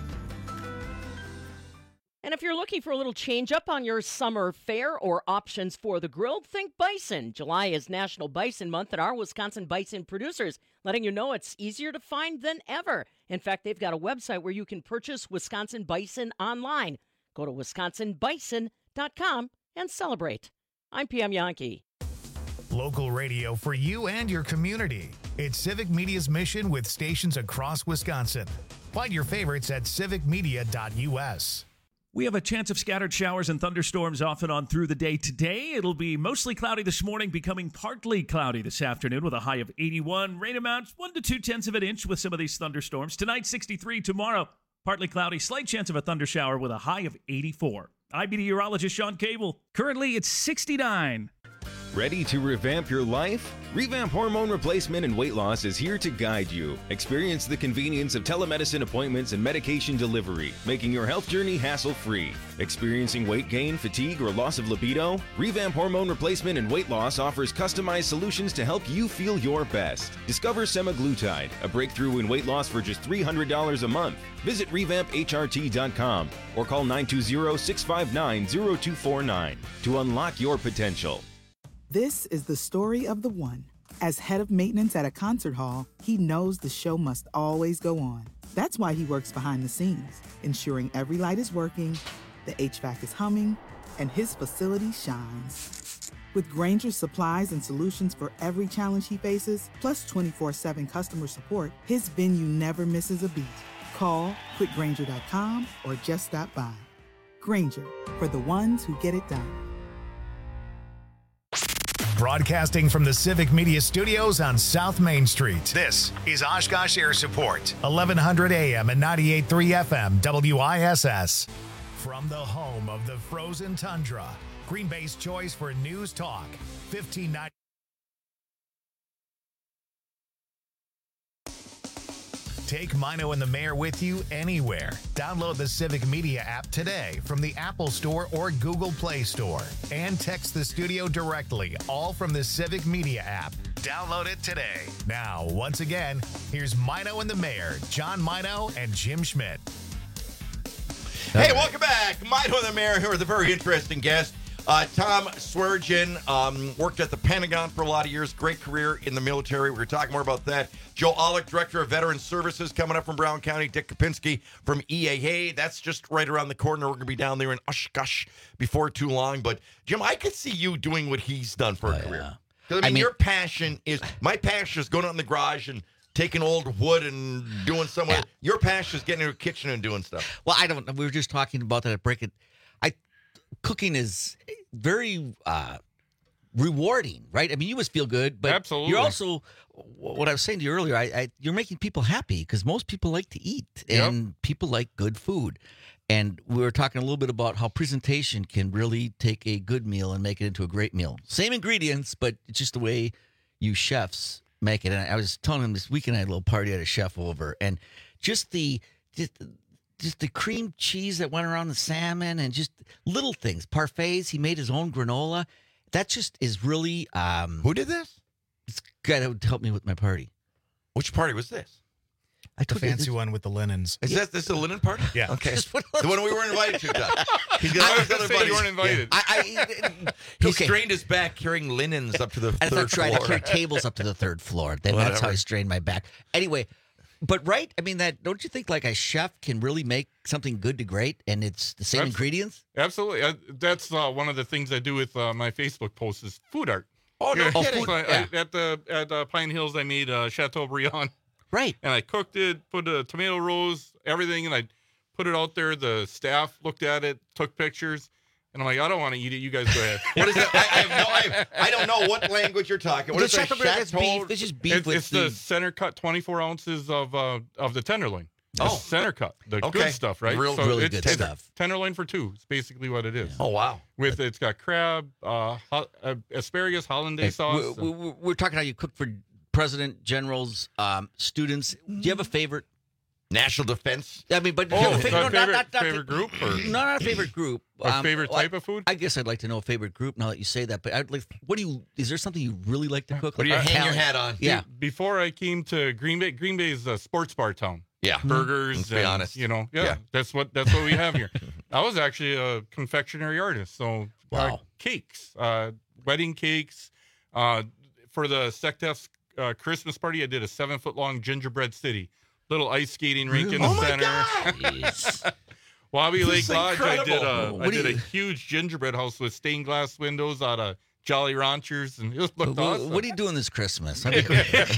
And if you're looking for a little change up on your summer fare or options for the grill, think bison. July is National Bison Month, and our Wisconsin bison producers letting you know it's easier to find than ever. In fact, they've got a website where you can purchase Wisconsin bison online. Go to wisconsin bison dot com and celebrate. I'm Pam Yankee. Local radio for you and your community. It's Civic Media's mission with stations across Wisconsin. Find your favorites at civic media dot U S. We have a chance of scattered showers and thunderstorms off and on through the day today. It'll be mostly cloudy this morning, becoming partly cloudy this afternoon with a high of eighty-one. Rain amounts one to two tenths of an inch with some of these thunderstorms. Tonight, sixty-three. Tomorrow, partly cloudy, slight chance of a thundershower with a high of eighty-four. I'm meteorologist Sean Cable. Currently, it's sixty-nine. Ready to revamp your life? Revamp Hormone Replacement and Weight Loss is here to guide you. Experience the convenience of telemedicine appointments and medication delivery, making your health journey hassle-free. Experiencing weight gain, fatigue, or loss of libido? Revamp Hormone Replacement and Weight Loss offers customized solutions to help you feel your best. Discover semaglutide, a breakthrough in weight loss for just three hundred dollars a month. Visit revamp H R T dot com or call nine two zero, six five nine, zero two four nine to unlock your potential. This is the story of the one. As head of maintenance at a concert hall, he knows the show must always go on. That's why he works behind the scenes, ensuring every light is working, the H V A C is humming, and his facility shines. With Grainger's supplies and solutions for every challenge he faces, plus twenty-four seven customer support, his venue never misses a beat. Call quick grainger dot com or just stop by. Grainger, for the ones who get it done. Broadcasting from the Civic Media Studios on South Main Street. This is Oshkosh Air Support, eleven hundred A M and ninety-eight point three F M, W I S S. From the home of the frozen tundra, Green Bay's choice for news talk, fifteen ninety. Take Mino and the Mayor with you anywhere. Download the Civic Media app today from the Apple Store or Google Play Store. And text the studio directly, all from the Civic Media app. Download it today. Now, once again, here's Mino and the Mayor, John Mino and Jim Schmidt. Hey, welcome back. Mino and the Mayor here with a very interesting guest. Uh, Tom Swearengin um, worked at the Pentagon for a lot of years. Great career in the military. We're going to talk more about that. Joe Olick, Director of Veteran Services, coming up from Brown County. Dick Kopinski from E A A. That's just right around the corner. We're going to be down there in Oshkosh before too long. But, Jim, I could see you doing what he's done for a oh, career. Yeah. I mean, I mean, your passion is, my passion is going out in the garage and taking old wood and doing some yeah. Your passion is getting into a kitchen and doing stuff. Well, I don't, we were just talking about that at break. It, I, cooking is very uh, rewarding, right? I mean, you must feel good, but Absolutely. You're also, what I was saying to you earlier, I, I you're making people happy because most people like to eat and yep. people like good food. And we were talking a little bit about how presentation can really take a good meal and make it into a great meal. Same ingredients, but it's just the way you chefs make it. And I was telling him this weekend I had a little party at a chef over, and just the just, just the cream cheese that went around the salmon and just little things, parfaits. He made his own granola. That just is really um, who did this? This guy that would help me with my party. Which party was this? I the fancy one with the linens. Is yeah. that this a linen party? Yeah. Okay. The one we were invited to, Doug. He's I was going to say you weren't invited. Yeah. I, I, he okay. strained his back carrying linens up to the and third that's floor. That's right. I carry tables up to the third floor. Then that's how I strained my back. Anyway, but right? I mean, that don't you think like a chef can really make something good to great, and it's the same Absolutely. ingredients? Absolutely. I, that's uh, one of the things I do with uh, my Facebook posts is food art. Oh no, yeah. kidding! So I, yeah. I, at the at uh, Pine Hills, I made uh, Chateaubriand. Right. And I cooked it, put a tomato rose, everything, and I put it out there. The staff looked at it, took pictures, and I'm like, I don't want to eat it. You guys go ahead. What is it? I, I, have no, I, have, I don't know what language you're talking. What the is that? Chateaubriand? Beef. This is beef It's, with it's the... the center cut, twenty-four ounces of uh, of the tenderloin. The Oh. center cut, the Okay. good stuff, right? Real, so really it's good tender, stuff. Tenderloin for two. It's basically what it is. Oh wow! With it's got crab, uh, ho- uh, asparagus, hollandaise sauce. We, we, we're talking how you cook for president, generals, um, students. Do you have a favorite? National Defense. I mean, but Oh, do you have a favorite, not no, favorite, not, not, favorite group? Or? No, not a favorite group. Or Um, favorite well, type of food? I guess I'd like to know a favorite group now that you say that. But I'd like, what do you? Is there something you really like to cook? What do you like hang Italian? your hat on? Yeah. Before I came to Green Bay, Green Bay is a sports bar town. Yeah. Burgers. Let's be and, honest. You know, yeah, Yeah. that's what that's what we have here. I was actually a confectionery artist, so Wow. uh, cakes, uh, wedding cakes. Uh, for the SecDef's uh, Christmas party, I did a seven foot long gingerbread city, little ice skating rink in the Oh my center. Jeez. Wabi This Lake is Lodge, I did incredible. a What I do did you- a huge gingerbread house with stained glass windows out of Jolly Ranchers, and it looked What, awesome. what are you doing this Christmas? I mean,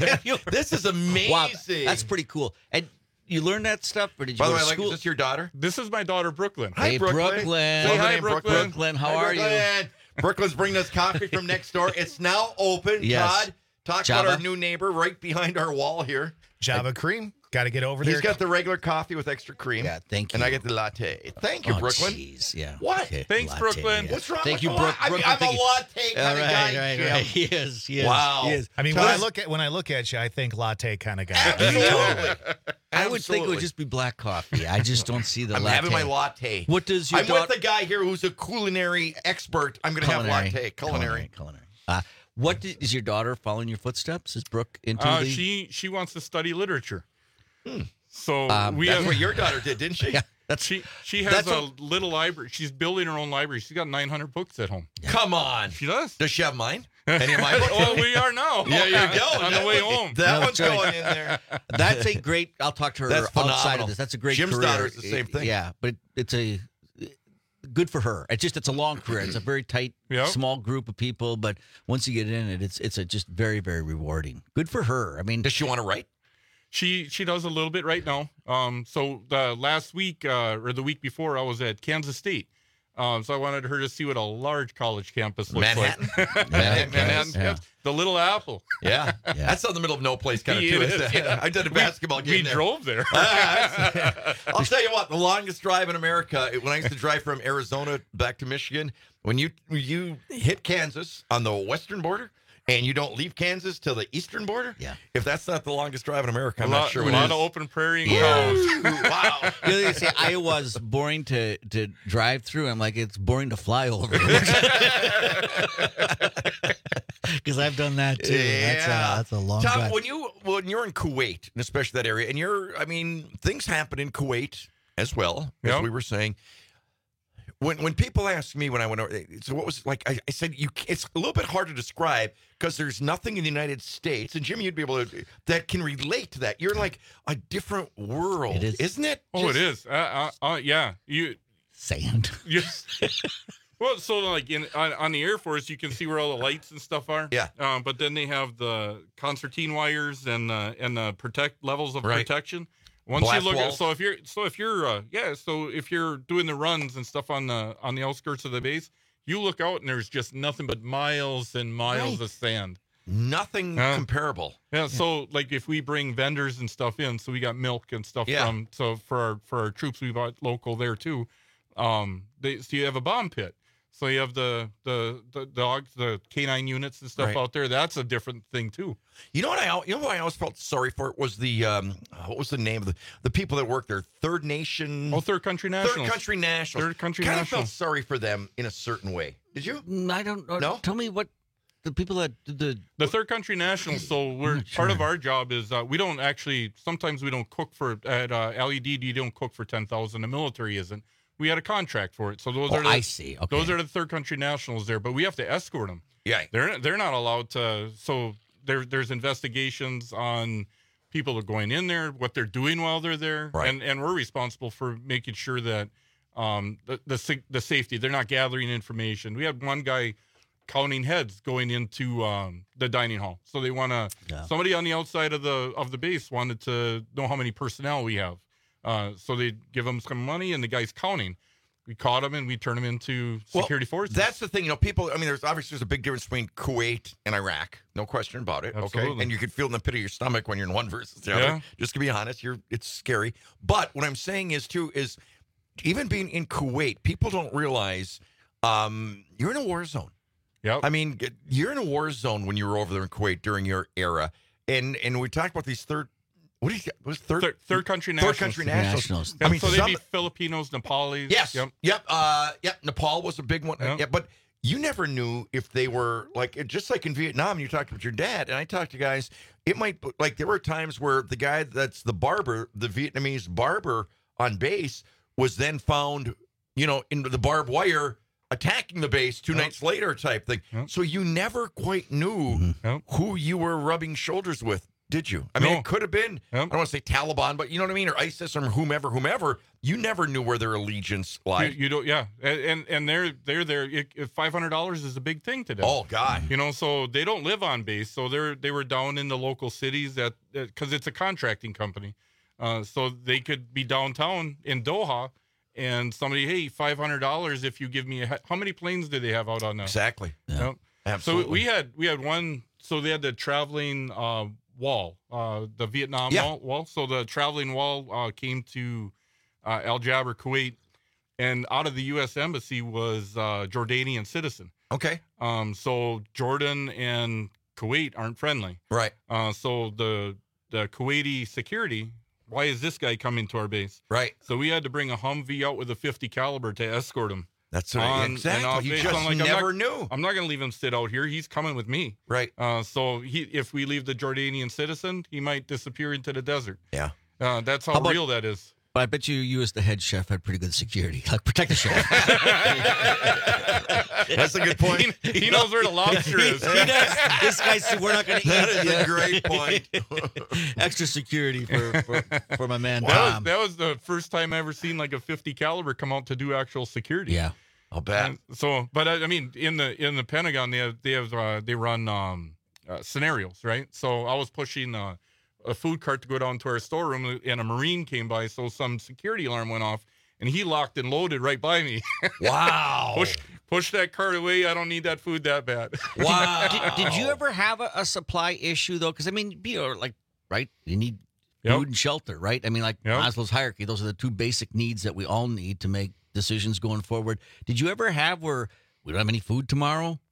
This is amazing. wow, that's pretty cool. And you learned that stuff, or did you By go the way, to like, school? is this your daughter? This is my daughter, Brooklyn. Hi, Hey, Brooklyn. Brooklyn. Say hi, name, Brooklyn. Brooklyn, how Hi, are you? Brooklyn. Brooklyn's bringing us coffee from next door. It's now open. Yes. Todd, talk Java. about our new neighbor right behind our wall here. Java cream. Got to get over there. He's got the regular coffee with extra cream. Yeah, thank you. And I get the latte. Thank you, Oh, Brooklyn. jeez, yeah. What? Okay, Thanks, latte, Brooklyn. yeah. What's wrong Thank with you, the Brooke. latte? I mean, Brooklyn, I'm thank a you. latte kind All of right, guy, right, Jim. right. He is. He is. Wow. He is. I mean, Todd- when I look at when I look at you, I think latte kind of guy. Absolutely. I would think it would Absolutely. just be black coffee. I just don't see the I'm latte. having my latte. What does your I'm daughter... with the guy here who's a culinary expert. I'm going to have latte. Culinary. Culinary. culinary. Uh, what did, is your daughter following your footsteps? Is Brooke into Uh, the... she she wants to study literature. Hmm. So Um, we That's have what your daughter did, didn't she? Yeah, that's... she she has That's a what- little library. She's building her own library. She's got nine hundred books at home. Come on. She does. Does she have mine? Any of my books? Well, we are now. Yeah, you go. On That the way one- home. That No, one's that's right. going in there. That's a great... I'll talk to her That's outside phenomenal. of this. That's a great Jim's career. daughter's the same thing. Yeah, but it's a... Good for her. It's just it's a long career. It's a very tight, Yep. small group of people, but once you get in it, it's it's a just very very rewarding. Good for her. I mean, Does she want to write? She she does a little bit right now. Um, so the last week uh, or the week before, I was at Kansas State. Um, so I wanted her to see what a large college campus looks Manhattan? like. Yeah, Manhattan, yeah. yes. The Little Apple. Yeah. That's out in the middle of no place kind of It too. is, isn't it? yeah. I did a We- basketball game We there. drove there. Ah, I'll tell you what, the longest drive in America, when I used to drive from Arizona back to Michigan, when you when you hit Kansas on the western border, and you don't leave Kansas till the eastern border? Yeah. If that's not the longest drive in America, I'm a not lot, sure a what lot it of is. open prairie and Yeah. cows. Wow. You know, they say Iowa's boring to, to drive through. I'm like, it's boring to fly over. Because I've done that too. Yeah. That's, a, that's a long Tom, drive. when you when you're in Kuwait, and especially that area, and you're, I mean, things happen in Kuwait as well, as Yep. we were saying. When when people ask me when I went over, so what was it like? I, I said you. It's a little bit hard to describe because there's nothing in the United States, and Jimmy, you'd be able to that can relate to that. You're like a different world, It is. isn't it? Oh, Just- it is. Uh, uh, uh, yeah. You Sand. Yes. Well, so like in on, on the Air Force, you can see where all the lights and stuff are. Yeah. Um, but then they have the concertina wires and uh, and the protect levels of Right. protection. Once Blast you look at walls. so if you're so if you're uh, yeah so if you're doing the runs and stuff on the on the outskirts of the base, you look out and there's just nothing but miles and miles Right. of sand. Nothing Uh, comparable. Yeah, so like if we bring vendors and stuff in, so we got milk and stuff Yeah. from so for our for our troops we bought local there too. Um, they so you have a bomb pit, so you have the the the dogs, the canine units and stuff Right. out there. That's a different thing too. You know what I? al- You know what I always felt sorry for was the um, what was the name of the the people that work there? Third Nation. Oh, Third Country Nationals. Third Country Nationals. Third Country kind Nationals. of felt sorry for them in a certain way. Did you? Mm, I don't know. No? Tell me what the people that did the. The Third Country Nationals. So we're not part of sure. our job is uh, we don't actually. Sometimes we don't cook for at uh, L E D. You don't cook for ten thousand. The military isn't. We had a contract for it. So those Oh, are the, I see. Okay. Those are the Third Country Nationals there, but we have to escort them. Yeah. They're they're not allowed to. So there there's investigations on people that are going in there, what they're doing while they're there, Right. and and we're responsible for making sure that um the the sa- the safety. They're not gathering information. We had one guy counting heads going into um the dining hall. So they want to Yeah. somebody on the outside of the of the base wanted to know how many personnel we have. Uh, so they give them some money, and the guy's counting. We caught him, and we turn him into Well, security forces. That's the thing, you know. People, I mean, there's obviously there's a big difference between Kuwait and Iraq, no question about it. Okay, Absolutely. and you can feel it in the pit of your stomach when you're in one versus the Yeah. other. Just to be honest, you're it's scary. But what I'm saying is too is even being in Kuwait, people don't realize um, you're in a war zone. Yep. I mean, you're in a war zone when you were over there in Kuwait during your era, and and we talked about these third. What is what is third? Third, third country Third nationals. country nationals. Nationals. I mean, so they'd some- be Filipinos, Nepalis. Yes. Yep. Yep. Uh, yep. Nepal was a big one. Yep. Yeah, but you never knew if they were like just like in Vietnam. You talked with your dad, and I talked to guys. It might like there were times where the guy that's the barber, the Vietnamese barber on base, was then found, you know, into the barbed wire attacking the base two Yep. nights later, type thing. Yep. So you never quite knew Yep. who you were rubbing shoulders with. Did you? I mean, No. it could have been, I Yep. don't want to say Taliban, but you know what I mean? Or ISIS or whomever, whomever. You never knew where their allegiance You, lied. you don't. Yeah. And and, and they're they're there. Five hundred dollars is a big thing to them. Oh, God. You know, so they don't live on base. So they're they were down in the local cities that because it's a contracting company. Uh, so they could be downtown in Doha, and somebody, hey, five hundred dollars if you give me a. How many planes did they have out on that? Exactly. Yep. Absolutely. So we had we had one. So they had the traveling uh, wall, uh, the Vietnam Yeah. wall, wall. So the traveling wall uh, came to uh, Al Jaber, Kuwait, and out of the U S Embassy was uh, Jordanian citizen. Okay. Um, so Jordan and Kuwait aren't friendly. Right. Uh, so the the Kuwaiti security. Why is this guy coming to our base? Right. So we had to bring a Humvee out with a fifty caliber to escort him. That's what on and exactly. off You base. just I'm like, I'm never not- knew. I'm not going to leave him sit out here. He's coming with me. Right. Uh, so he, if we leave the Jordanian citizen, he might disappear into the desert. Yeah. Uh, that's how, How about- real that is. But I bet you, you as the head chef, had pretty good security. Like, protect the chef. That's a good point. He, he knows where the lobster is. He does. This guy said we're not going to eat. That is Yeah. a great point. Extra security for, for, for my man That was, Tom. that was the first time I ever seen like a fifty caliber come out to do actual security. Yeah. I'll bet. And so, but I, I mean, in the in the Pentagon, they have they have uh, they run um, uh, scenarios, right? So I was pushing uh, a food cart to go down to our storeroom, and a Marine came by, so some security alarm went off, and he locked and loaded right by me. Wow. push push that cart away. I don't need that food that bad. Wow. did, did you ever have a, a supply issue though? Because I mean, you know, like, right? You need Yep. food and shelter, right? I mean, like Yep. Maslow's hierarchy. Those are the two basic needs that we all need to make decisions going forward. Did you ever have where we don't have any food tomorrow?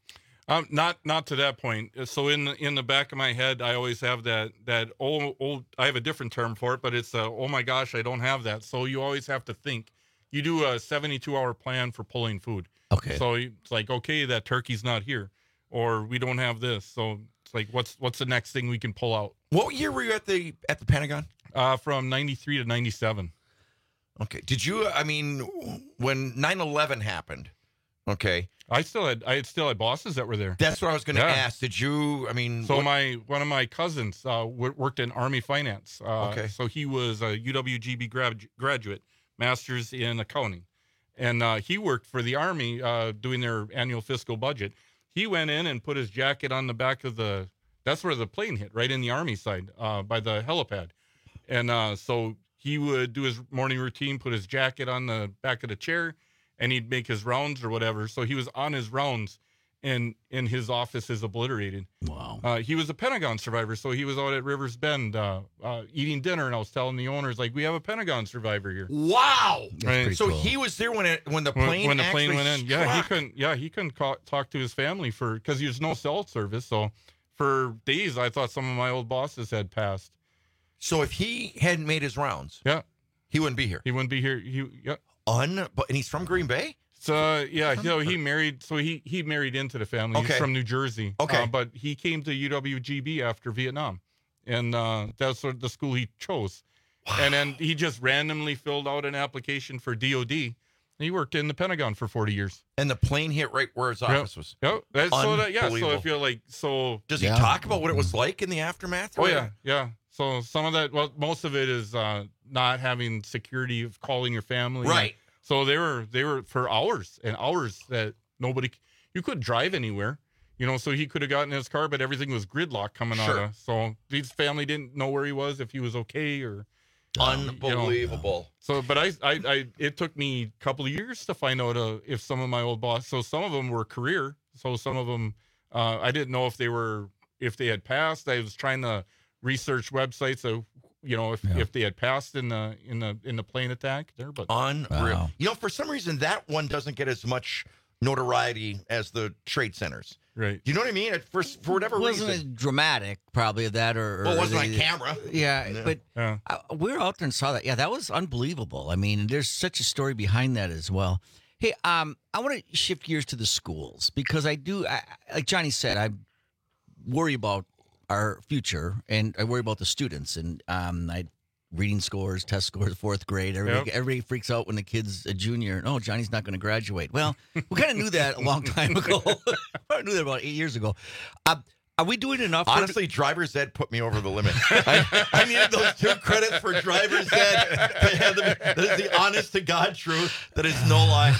Um, not not to that point. So in the, in the back of my head, I always have that that old old. I have a different term for it, but it's a, oh my gosh, I don't have that. So you always have to think. You do a seventy-two hour plan for pulling food. Okay. So it's like, okay, that turkey's not here, or we don't have this. So it's like, what's what's the next thing we can pull out? What year were you at the at the Pentagon? Uh, from ninety-three to ninety-seven. Okay. Did you? I mean, when nine eleven happened. Okay. I still had I had still had bosses that were there. That's what I was going to Yeah. ask. Did you? I mean, So what- my one of my cousins uh, w- worked in Army finance. Uh, Okay. So he was a U W G B grad- graduate, master's in accounting, and uh, he worked for the Army uh, doing their annual fiscal budget. He went in and put his jacket on the back of the. That's where the plane hit, right in the Army side, uh, by the helipad, and uh, so he would do his morning routine, put his jacket on the back of the chair, and he'd make his rounds or whatever. So he was on his rounds, and and his office is obliterated. Wow. Uh, he was a Pentagon survivor, so he was out at Rivers Bend uh, uh, eating dinner, and I was telling the owners, like, we have a Pentagon survivor here. Wow. Right. So he was there when it when the When, plane when the plane actually went in. Yeah, he struck. couldn't. Yeah, he couldn't call, talk to his family for because there's no cell service. So for days, I thought some of my old bosses had passed. So if he hadn't made his rounds, yeah, he wouldn't be here. He wouldn't be here. He yeah. Un, but and he's from Green Bay. So uh, yeah, so he married. So he he married into the family. Okay. He's from New Jersey. Okay. uh, but he came to U W G B after Vietnam, and uh, that's sort of the school he chose. And then he just randomly filled out an application for D O D. He worked in the Pentagon for forty years. And the plane hit right where his office was. Yep. That's so that, yeah. So Unbelievable. if you're like so, Does he talk about what it was like in the aftermath? Oh yeah, yeah. So some of that, well, most of it is uh, not having security of calling your family. Right. So they were they were for hours and hours that nobody, you couldn't drive anywhere. You know, so he could have gotten in his car, but everything was gridlock coming out Sure. of. So his family didn't know where he was, if he was okay or. um, you know. Unbelievable. So, but I, I, I, it took me a couple of years to find out uh, if some of my old boss. So some of them were career. So some of them, uh, I didn't know if they were if they had passed. I was trying to research websites of, you know, if, if they had passed in the in the in the plane attack there. But Unreal. Wow. You know, for some reason, that one doesn't get as much notoriety as the trade centers. Right. You know what I mean? At first, for whatever wasn't reason. it dramatic, probably of that, or, or Well, it wasn't they- on camera. Yeah, Yeah. but Yeah. uh, we were out there and saw that. Yeah, that was unbelievable. I mean, there's such a story behind that as well. Hey, um, I want to shift gears to the schools because I do, I, like Johnny said, I worry about our future and I worry about the students and um, I reading scores, test scores, fourth grade. Everybody, Yep. everybody freaks out when the kid's a junior. No, Johnny's not going to graduate. Well, we kind of knew that a long time ago. I knew that about eight years ago. Uh, are we doing enough? for- Honestly, driver's ed put me over the limit. I, I needed those two credits for driver's ed. To have them, that is the honest to God truth. That is no lie.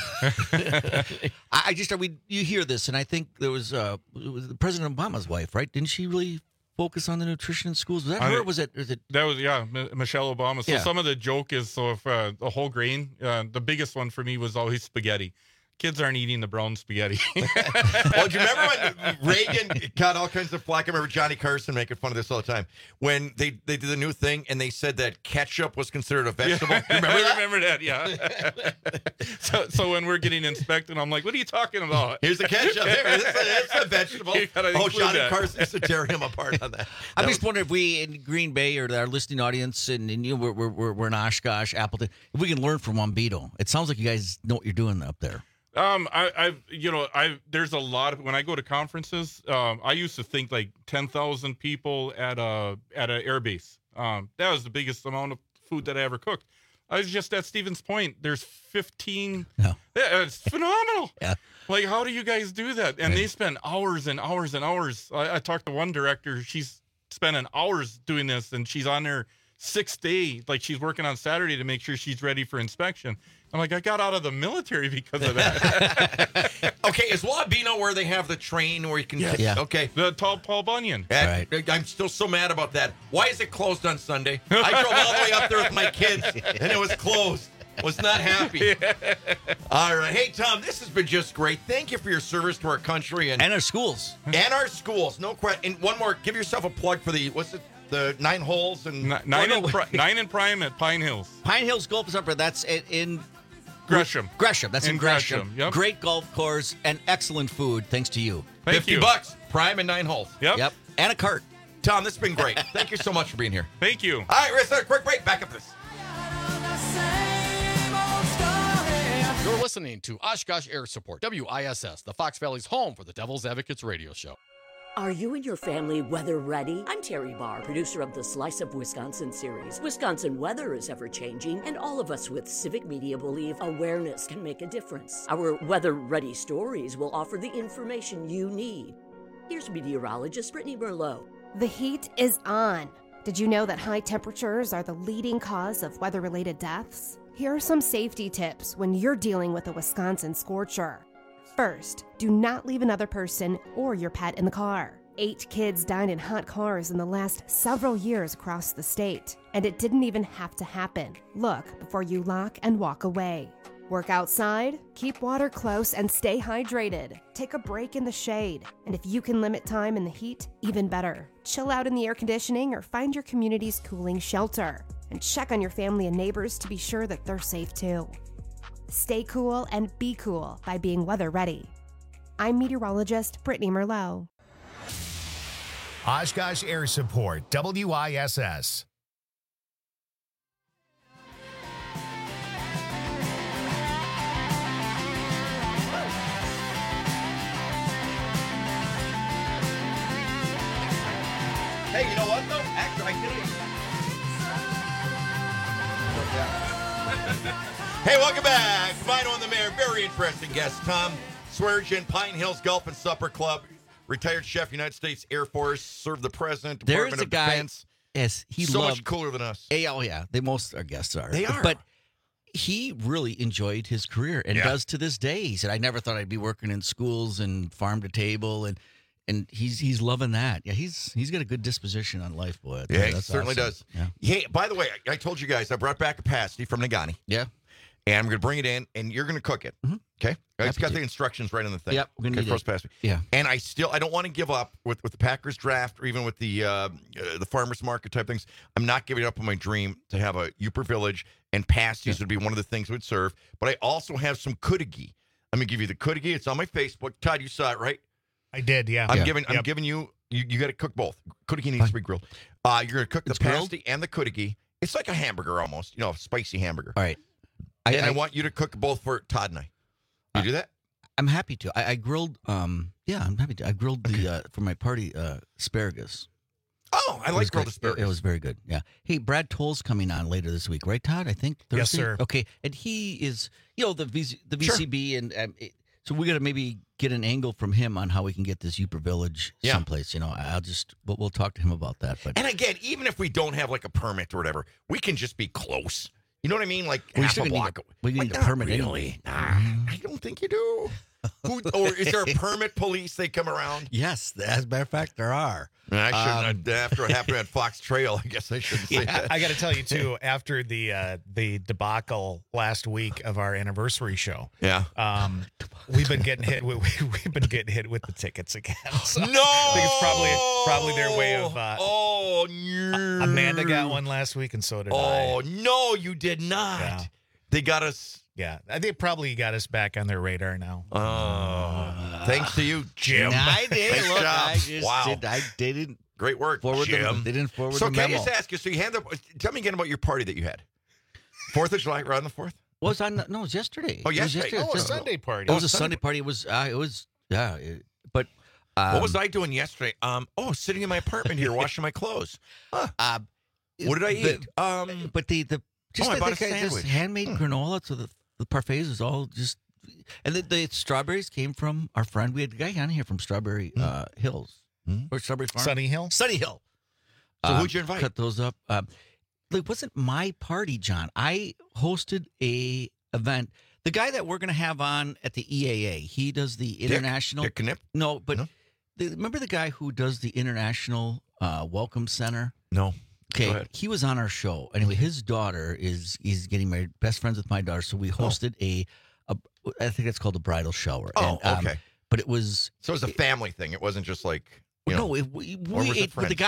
I I just, are we, you hear this, and I think there was, uh, it was President Obama's wife, right? Didn't she really focus on the nutrition in schools? Was that I- her? Or was it? Was it? That was yeah, M- Michelle Obama. So Yeah. some of the joke is so if uh, the whole grain, uh, the biggest one for me was always spaghetti. Kids aren't eating the brown spaghetti. Well, do you remember when Reagan got all kinds of flack? I remember Johnny Carson making fun of this all the time. When they, they did the new thing and they said that ketchup was considered a vegetable. You remember I that? remember that, yeah. so so when we're getting inspected, I'm like, what are you talking about? Here's the ketchup. There, it's a, it's a vegetable. You gotta Oh, include Johnny that. Carson used to tear him apart on that. I'm That just wondering if we in Green Bay or our listening audience, and, and you know, we're, we're, we're, we're in Oshkosh, Appleton, if we can learn from Wambito. It sounds like you guys know what you're doing up there. Um, I, I've, you know, I there's a lot of when I go to conferences. Um, I used to think like ten thousand people at a at an air base. Um, that was the biggest amount of food that I ever cooked. I was just at Stevens Point. There's fifteen. No. Yeah, it's phenomenal. Yeah. Like, how do you guys do that? And they spend hours and hours and hours. I, I talked to one director. She's spending hours doing this, and she's on there six day. Like she's working on Saturday to make sure she's ready for inspection. I'm like, I got out of the military because of that. Okay, is Wabino where they have the train where you can... Yes. Yeah. Okay. The tall Paul Bunyan. That- I'm still so mad about that. Why is it closed on Sunday? I drove all the way up there with my kids, and it was closed. Was not happy. All right. Hey, Tom, this has been just great. Thank you for your service to our country and, And our schools. and our schools. No question. And one more. Give yourself a plug for the, what's it, the nine holes and... N- Nine, no, and pri- nine and prime at Pine Hills. Pine Hills Golf is up there. That's in, in Gresham. Gresham. That's in, In Gresham. Gresham, yep. Great golf course and excellent food, thanks to you. Thank fifty you. bucks, prime and nine holes. Yep. Yep. And a cart. Tom, this has been great. Thank you so much for being here. Thank you. All right, we're going to start a quick break. Back up this. You're listening to Oshkosh Air Support, W I S S, the Fox Valley's home for the Devil's Advocates radio show. Are you and your family weather ready? I'm Terry Barr, producer of the Slice of Wisconsin series. Wisconsin weather is ever changing, and all of us with Civic Media believe awareness can make a difference. Our weather ready stories will offer the information you need. Here's meteorologist Brittany Merlot. The heat is on. Did you know that high temperatures are the leading cause of weather-related deaths? Here are some safety tips when you're dealing with a Wisconsin scorcher. First, do not leave another person or your pet in the car. Eight kids died in hot cars in the last several years across the state, and it didn't even have to happen. Look before you lock and walk away. Work outside, keep water close, and stay hydrated. Take a break in the shade, and if you can limit time in the heat, even better. Chill out in the air conditioning or find your community's cooling shelter. And check on your family and neighbors to be sure that they're safe too. Stay cool and be cool by being weather ready. I'm meteorologist Brittany Merlot. Oshkosh Air Support, W I S S. Hey, you know what, though? Actually, I did it. Hey, welcome back. Mine on the Mayor. Very interesting guest. Tom Swearengin, Pine Hills Golf and Supper Club, retired chef, United States Air Force, served the president, There's Department a of guy. Defense. Yes, he so loved, much cooler than us. Yeah, oh yeah, they most our guests are. They are. But he really enjoyed his career and Yeah. does to this day. He said, "I never thought I'd be working in schools and farm to table," and and he's he's loving that. Yeah, he's he's got a good disposition on life, boy. I tell Yeah, you, he that's certainly awesome. does. Yeah. Hey, by the way, I, I told you guys I brought back a pasty from Nagani. Yeah. And I'm going to bring it in, and you're going to cook it. Mm-hmm. Okay? It's Happy got to. the instructions right on the thing. Yep, we're gonna okay, need first it. pasty. Yeah. And I still, I don't want to give up with, with the Packers draft or even with the uh, uh, the farmers market type things. I'm not giving up on my dream to have a Uper Village, and pasties would be one of the things we'd serve. But I also have some kudigi. I'm going to give you the kudigi. It's on my Facebook. Todd, you saw it, right? I did, yeah. I'm Yeah. giving I'm Yep. giving you, you, you got to cook both. Kudigi needs to be grilled. Uh, you're going to cook the It's grilled? pasty and the kudigi. It's like a hamburger almost, you know, a spicy hamburger. All right. And I, I- want you to cook both for Todd and I. You do that? I'm happy to. I, I grilled. Um, yeah, I'm happy to. I grilled the uh, for my party uh, asparagus. Oh, I It like was grilled good. asparagus. It, it was very good. Yeah. Hey, Brad Toll's coming on later this week, right, Todd? I think Thursday. Yes, sir. Okay, and he is, you know, the V C, the Sure. V C B, and um, it, so we got to maybe get an angle from him on how we can get this Uper Village Yeah. someplace. You know, I'll just we'll, we'll talk to him about that. But And again, even if we don't have like a permit or whatever, we can just be close. You know what I mean? Like We half still a need a- block. we like, need a not permit really. anyway. Nah, I don't think you do. Who, or is there a permit police? They come around. yes, as a matter of fact, there are. I Um, shouldn't. after what happened at Fox Trail, I guess I shouldn't say that. I got to tell you too. After the uh, the debacle last week of our anniversary show, Yeah. um, we've been getting hit. With, we, we've been getting hit with the tickets again. So No! I think it's probably probably their way of. Uh, oh, no. Amanda got one last week, and so did Oh I. no, you did not. Yeah. They got us. Yeah, they probably got us back on their radar now. Oh, thanks to you, Jim. I did. Nice Look, job. I just wow. did. I didn't Great work, forward Jim. the. They didn't forward So the can I memo. just ask you? So you had the. Tell me again about your party that you had. Fourth of July, right on the fourth. Was on no, it was yesterday. Oh, It was yesterday. Oh, a Just- Sunday party. It was Oh, a Sunday Sunday party. It was. Uh, it was. Yeah. It, but um, What was I doing yesterday? Um. Oh, sitting in my apartment here, washing my clothes. Huh. Uh, What did I the- eat? Um. But the the just Oh, I the, bought a the guy- just sandwich. handmade Hmm. granola. So the the parfaits was all just. And the, the strawberries came from our friend. We had a guy on here from Strawberry uh, Hills Hmm. or Strawberry Farm. Sunny Hill. Sunny Hill. So Um, who'd you invite? Cut those up. Um, it wasn't my party, John. I hosted a event. The guy that we're going to have on at the E A A, he does the international. Dick Knipp? No, but No? The, remember the guy who does the international uh, welcome center? No. Go Okay, ahead. he was on our show. Anyway, his daughter is he's getting married. Best friends with my daughter, so we hosted a, a I think it's called a bridal shower. Oh, And, um, okay. but it was So it was a family thing. It wasn't just like. You no, know, it, we, or was we it ate with the friends? guys.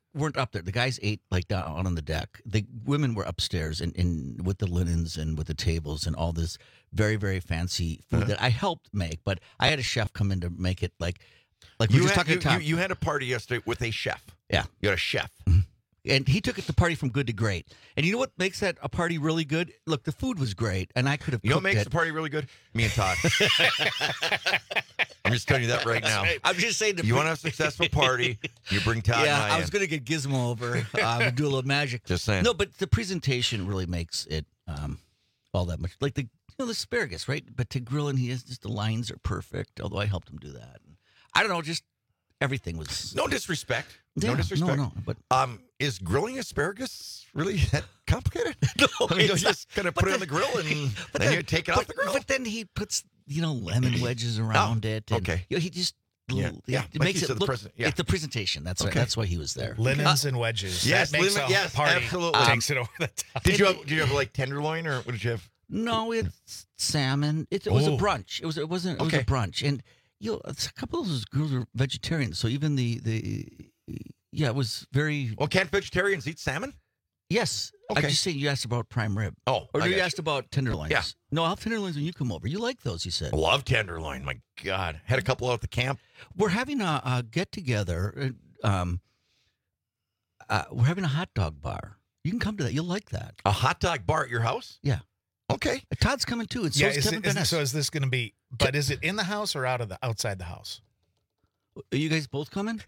weren't up there. The guys ate like down on the deck. The women were upstairs and, and with the linens and with the tables and all this very, very fancy food Uh-huh. that I helped make. But I had a chef come in to make it like like we You were just had, talking you, to Tom. you, you had a party yesterday with a chef. Yeah. You had a chef. And he took it the party from good to great. And you know what makes that a party really good? Look, the food was great, and I could have. You know what cooked makes it. the party really good? Me and Todd. I'm just telling you that right now. I'm just saying. You want to have a successful party, you bring Todd Yeah, and I I was in. going to get Gizmo over, um, do a little magic. Just saying. No, but the presentation really makes it um, all that much. Like the you know the asparagus, right? But to grill, and he has just the lines are perfect. Although I helped him do that. I don't know, just everything was. No disrespect. Yeah, no disrespect. no, no, but- um, is grilling asparagus really that complicated? No, I mean, you it's just not. kind of But put it on then- the grill and but then then- you take it but, off the grill. But then he puts you know lemon wedges around it. And, okay. You know, he just. Yeah, yeah, it like makes you it said, the look. present- yeah. It's the presentation. That's right. Okay. That's why he was there. Linens Uh, and wedges. Yes, that makes lemon- a yes, party. absolutely. Takes it over the top. Did you have did you have like tenderloin or what did you have? No, it's salmon. It, it was a Oh. brunch. It was. It wasn't. It was Okay. a brunch, and you know, a couple of those girls are vegetarians. So even the the yeah, it was very. Well, can't vegetarians eat salmon? Yes, Okay. I'm just saying. You asked about prime rib. Oh, or I you got asked about tenderloins. Yeah. No, I'll have tenderloins when you come over. You like those? You said. I love tenderloin. My God, had a couple out at the camp. We're having a, a get together. Um, uh, we're having a hot dog bar. You can come to that. You'll like that. A hot dog bar at your house? Yeah. Okay. Todd's coming too. And so yeah, is is Kevin it, is, Benes. so is this going to be? But is it in the house or out of the outside the house? Are you guys both coming?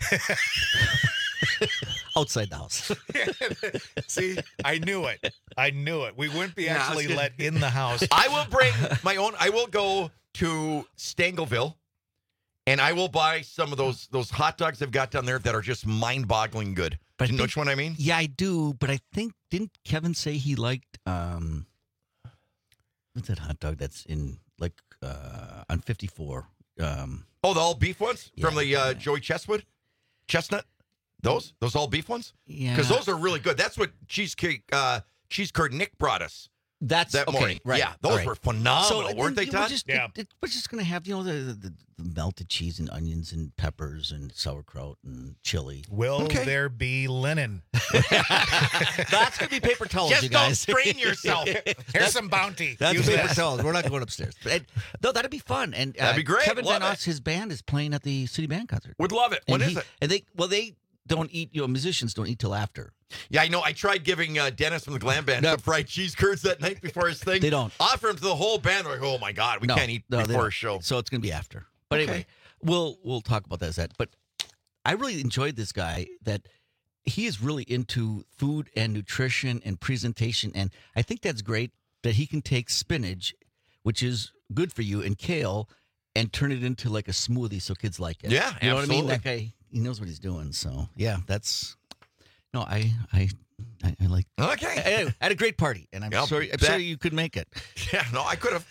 Outside the house. See, I knew it. I knew it. We wouldn't be Yeah, I was actually gonna- let in the house. I will bring my own. I will go to Stangleville, and I will buy some of those those hot dogs they've got down there that are just mind-boggling good. But I Do you know think- which one I mean? Yeah, I do. But I think didn't Kevin say he liked um, what's that hot dog that's in like uh, on fifty-four? Um, Oh, the all beef ones from Yeah, the uh, Joey Chestwood, Chestnut. Those those all beef ones. Yeah. Because those are really good. That's what cheesecake uh, cheese curd Nick brought us. That's that okay, morning. right, Yeah, those all right. were phenomenal, So, weren't they, we're Todd? just, Yeah. it- it- we're just going to have, you know, the, the, the melted cheese and onions and peppers and sauerkraut and chili. Will Okay. there be linen? That's going to be paper towels, Just you don't guys. strain yourself. Here's some bounty. That's Use paper this. towels. We're not going upstairs. But, and, no, that'd be fun. And uh, That'd be great. Kevin Love Van it. Oss, his band is playing at the City Band concert. Would love it. When and is he- it? And they, well, they don't eat, you know, musicians don't eat till after. Yeah, I know. I tried giving uh, Dennis from the Glam Band No. some fried cheese curds that night before his thing. They don't. Offer them to the whole band. They're like, oh my God, we No, can't eat no, they before don't. a show. So it's going to be after. But Okay. anyway, we'll we'll talk about that as that. But I really enjoyed this guy that he is really into food and nutrition and presentation. And I think that's great that he can take spinach, which is good for you, and kale, and turn it into like a smoothie so kids like it. Yeah, you know what I mean? absolutely. That guy, he knows what he's doing. So yeah, that's no, I I I, I like. Okay. Anyway, I had a great party, and I'm Yeah, sorry. I'm that- sorry you couldn't make it. Yeah, no, I could have.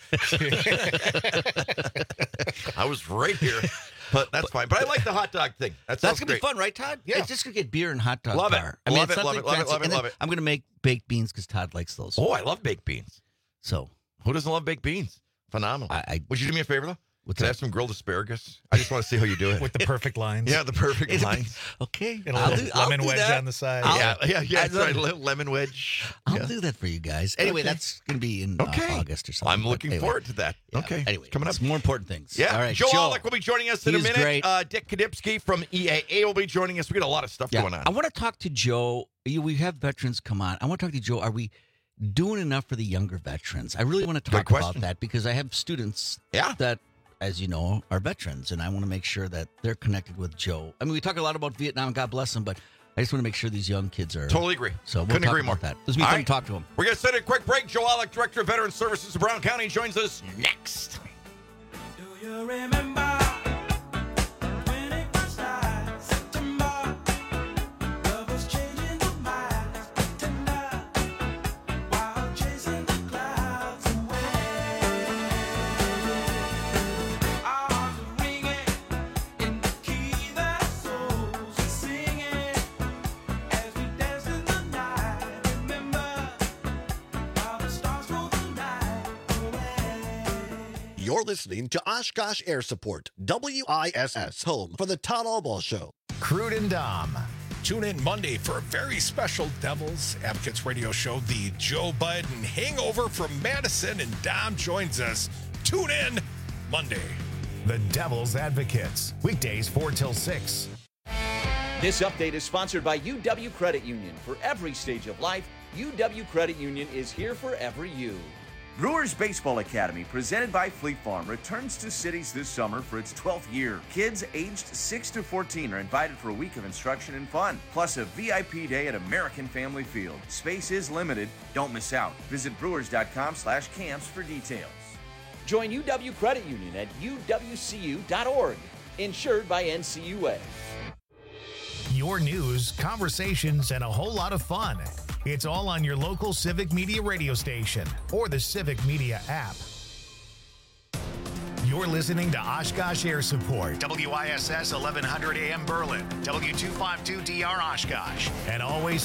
I was right here, but that's fine. But I like the hot dog thing. That That's sounds gonna great. be fun, right, Todd? Yeah. It's just gonna get beer and hot dog Love it. bar. Love it's it, love something it, love it, fancy. love it, And then love it. I'm gonna make baked beans because Todd likes those. Oh, I love baked beans. So Who doesn't love baked beans? Phenomenal. I, I Would you do me a favor though? What's Can I that? have some grilled asparagus? I just want to see how you do it. With the perfect lines. Yeah, the perfect It'll be- lines. okay. And a I'll little do, I'll lemon do wedge that. on the side. I'll- yeah, yeah, yeah. That's I'll- right. le- Lemon wedge. I'll Yeah. do that for you guys. Anyway, Okay. that's gonna be in uh, Okay. August or something. I'm but looking anyway. forward to that. Yeah. Okay. Anyway, coming up. it's more important things. Yeah. All right. Joe, Joe Alec will be joining us in a he's minute. great. Uh, Dick Kadipski from E A A will be joining us. We got a lot of stuff Yeah. going on. I want to talk to Joe. You, we have veterans come on. I want to talk to Joe. Are we doing enough for the younger veterans? I really want to Good talk about question. that because I have students Yeah. that, as you know, are veterans, and I want to make sure that they're connected with Joe. I mean, we talk a lot about Vietnam, God bless them, but I just want to make sure these young kids are. Totally agree. So we'll Couldn't talk agree about more. that. This will be All fun right. to talk to him. We're going to send a quick break. Joe Alec, Director of Veteran Services of Brown County, joins us next. Do you remember when it first started? September, love was changing the minds, tender, while chasing the clouds away. Our hearts were ringing in the key that souls were singing as we danced in the night. Remember, while the stars roll the night away. You're listening to Oshkosh Air Support, W I S S, home for the Todd Albaugh Show. Crude and Dom. Tune in Monday for a very special Devil's Advocates radio show, the Joe Biden Hangover from Madison, and Dom joins us. Tune in Monday. The Devil's Advocates, weekdays four till six. This update is sponsored by U W Credit Union. For every stage of life, U W Credit Union is here for every you. Brewers Baseball Academy, presented by Fleet Farm, returns to cities this summer for its twelfth year. Kids aged six to fourteen are invited for a week of instruction and fun, plus a V I P day at American Family Field. Space is limited. Don't miss out. Visit brewers.com slash camps for details. Join U W Credit Union at U W C U dot org. Insured by N C U A. Your news, conversations, and a whole lot of fun. It's all on your local Civic Media radio station or the Civic Media app. You're listening to Oshkosh Air Support, W I S S eleven hundred A M Berlin, W two fifty-two D R Oshkosh, and always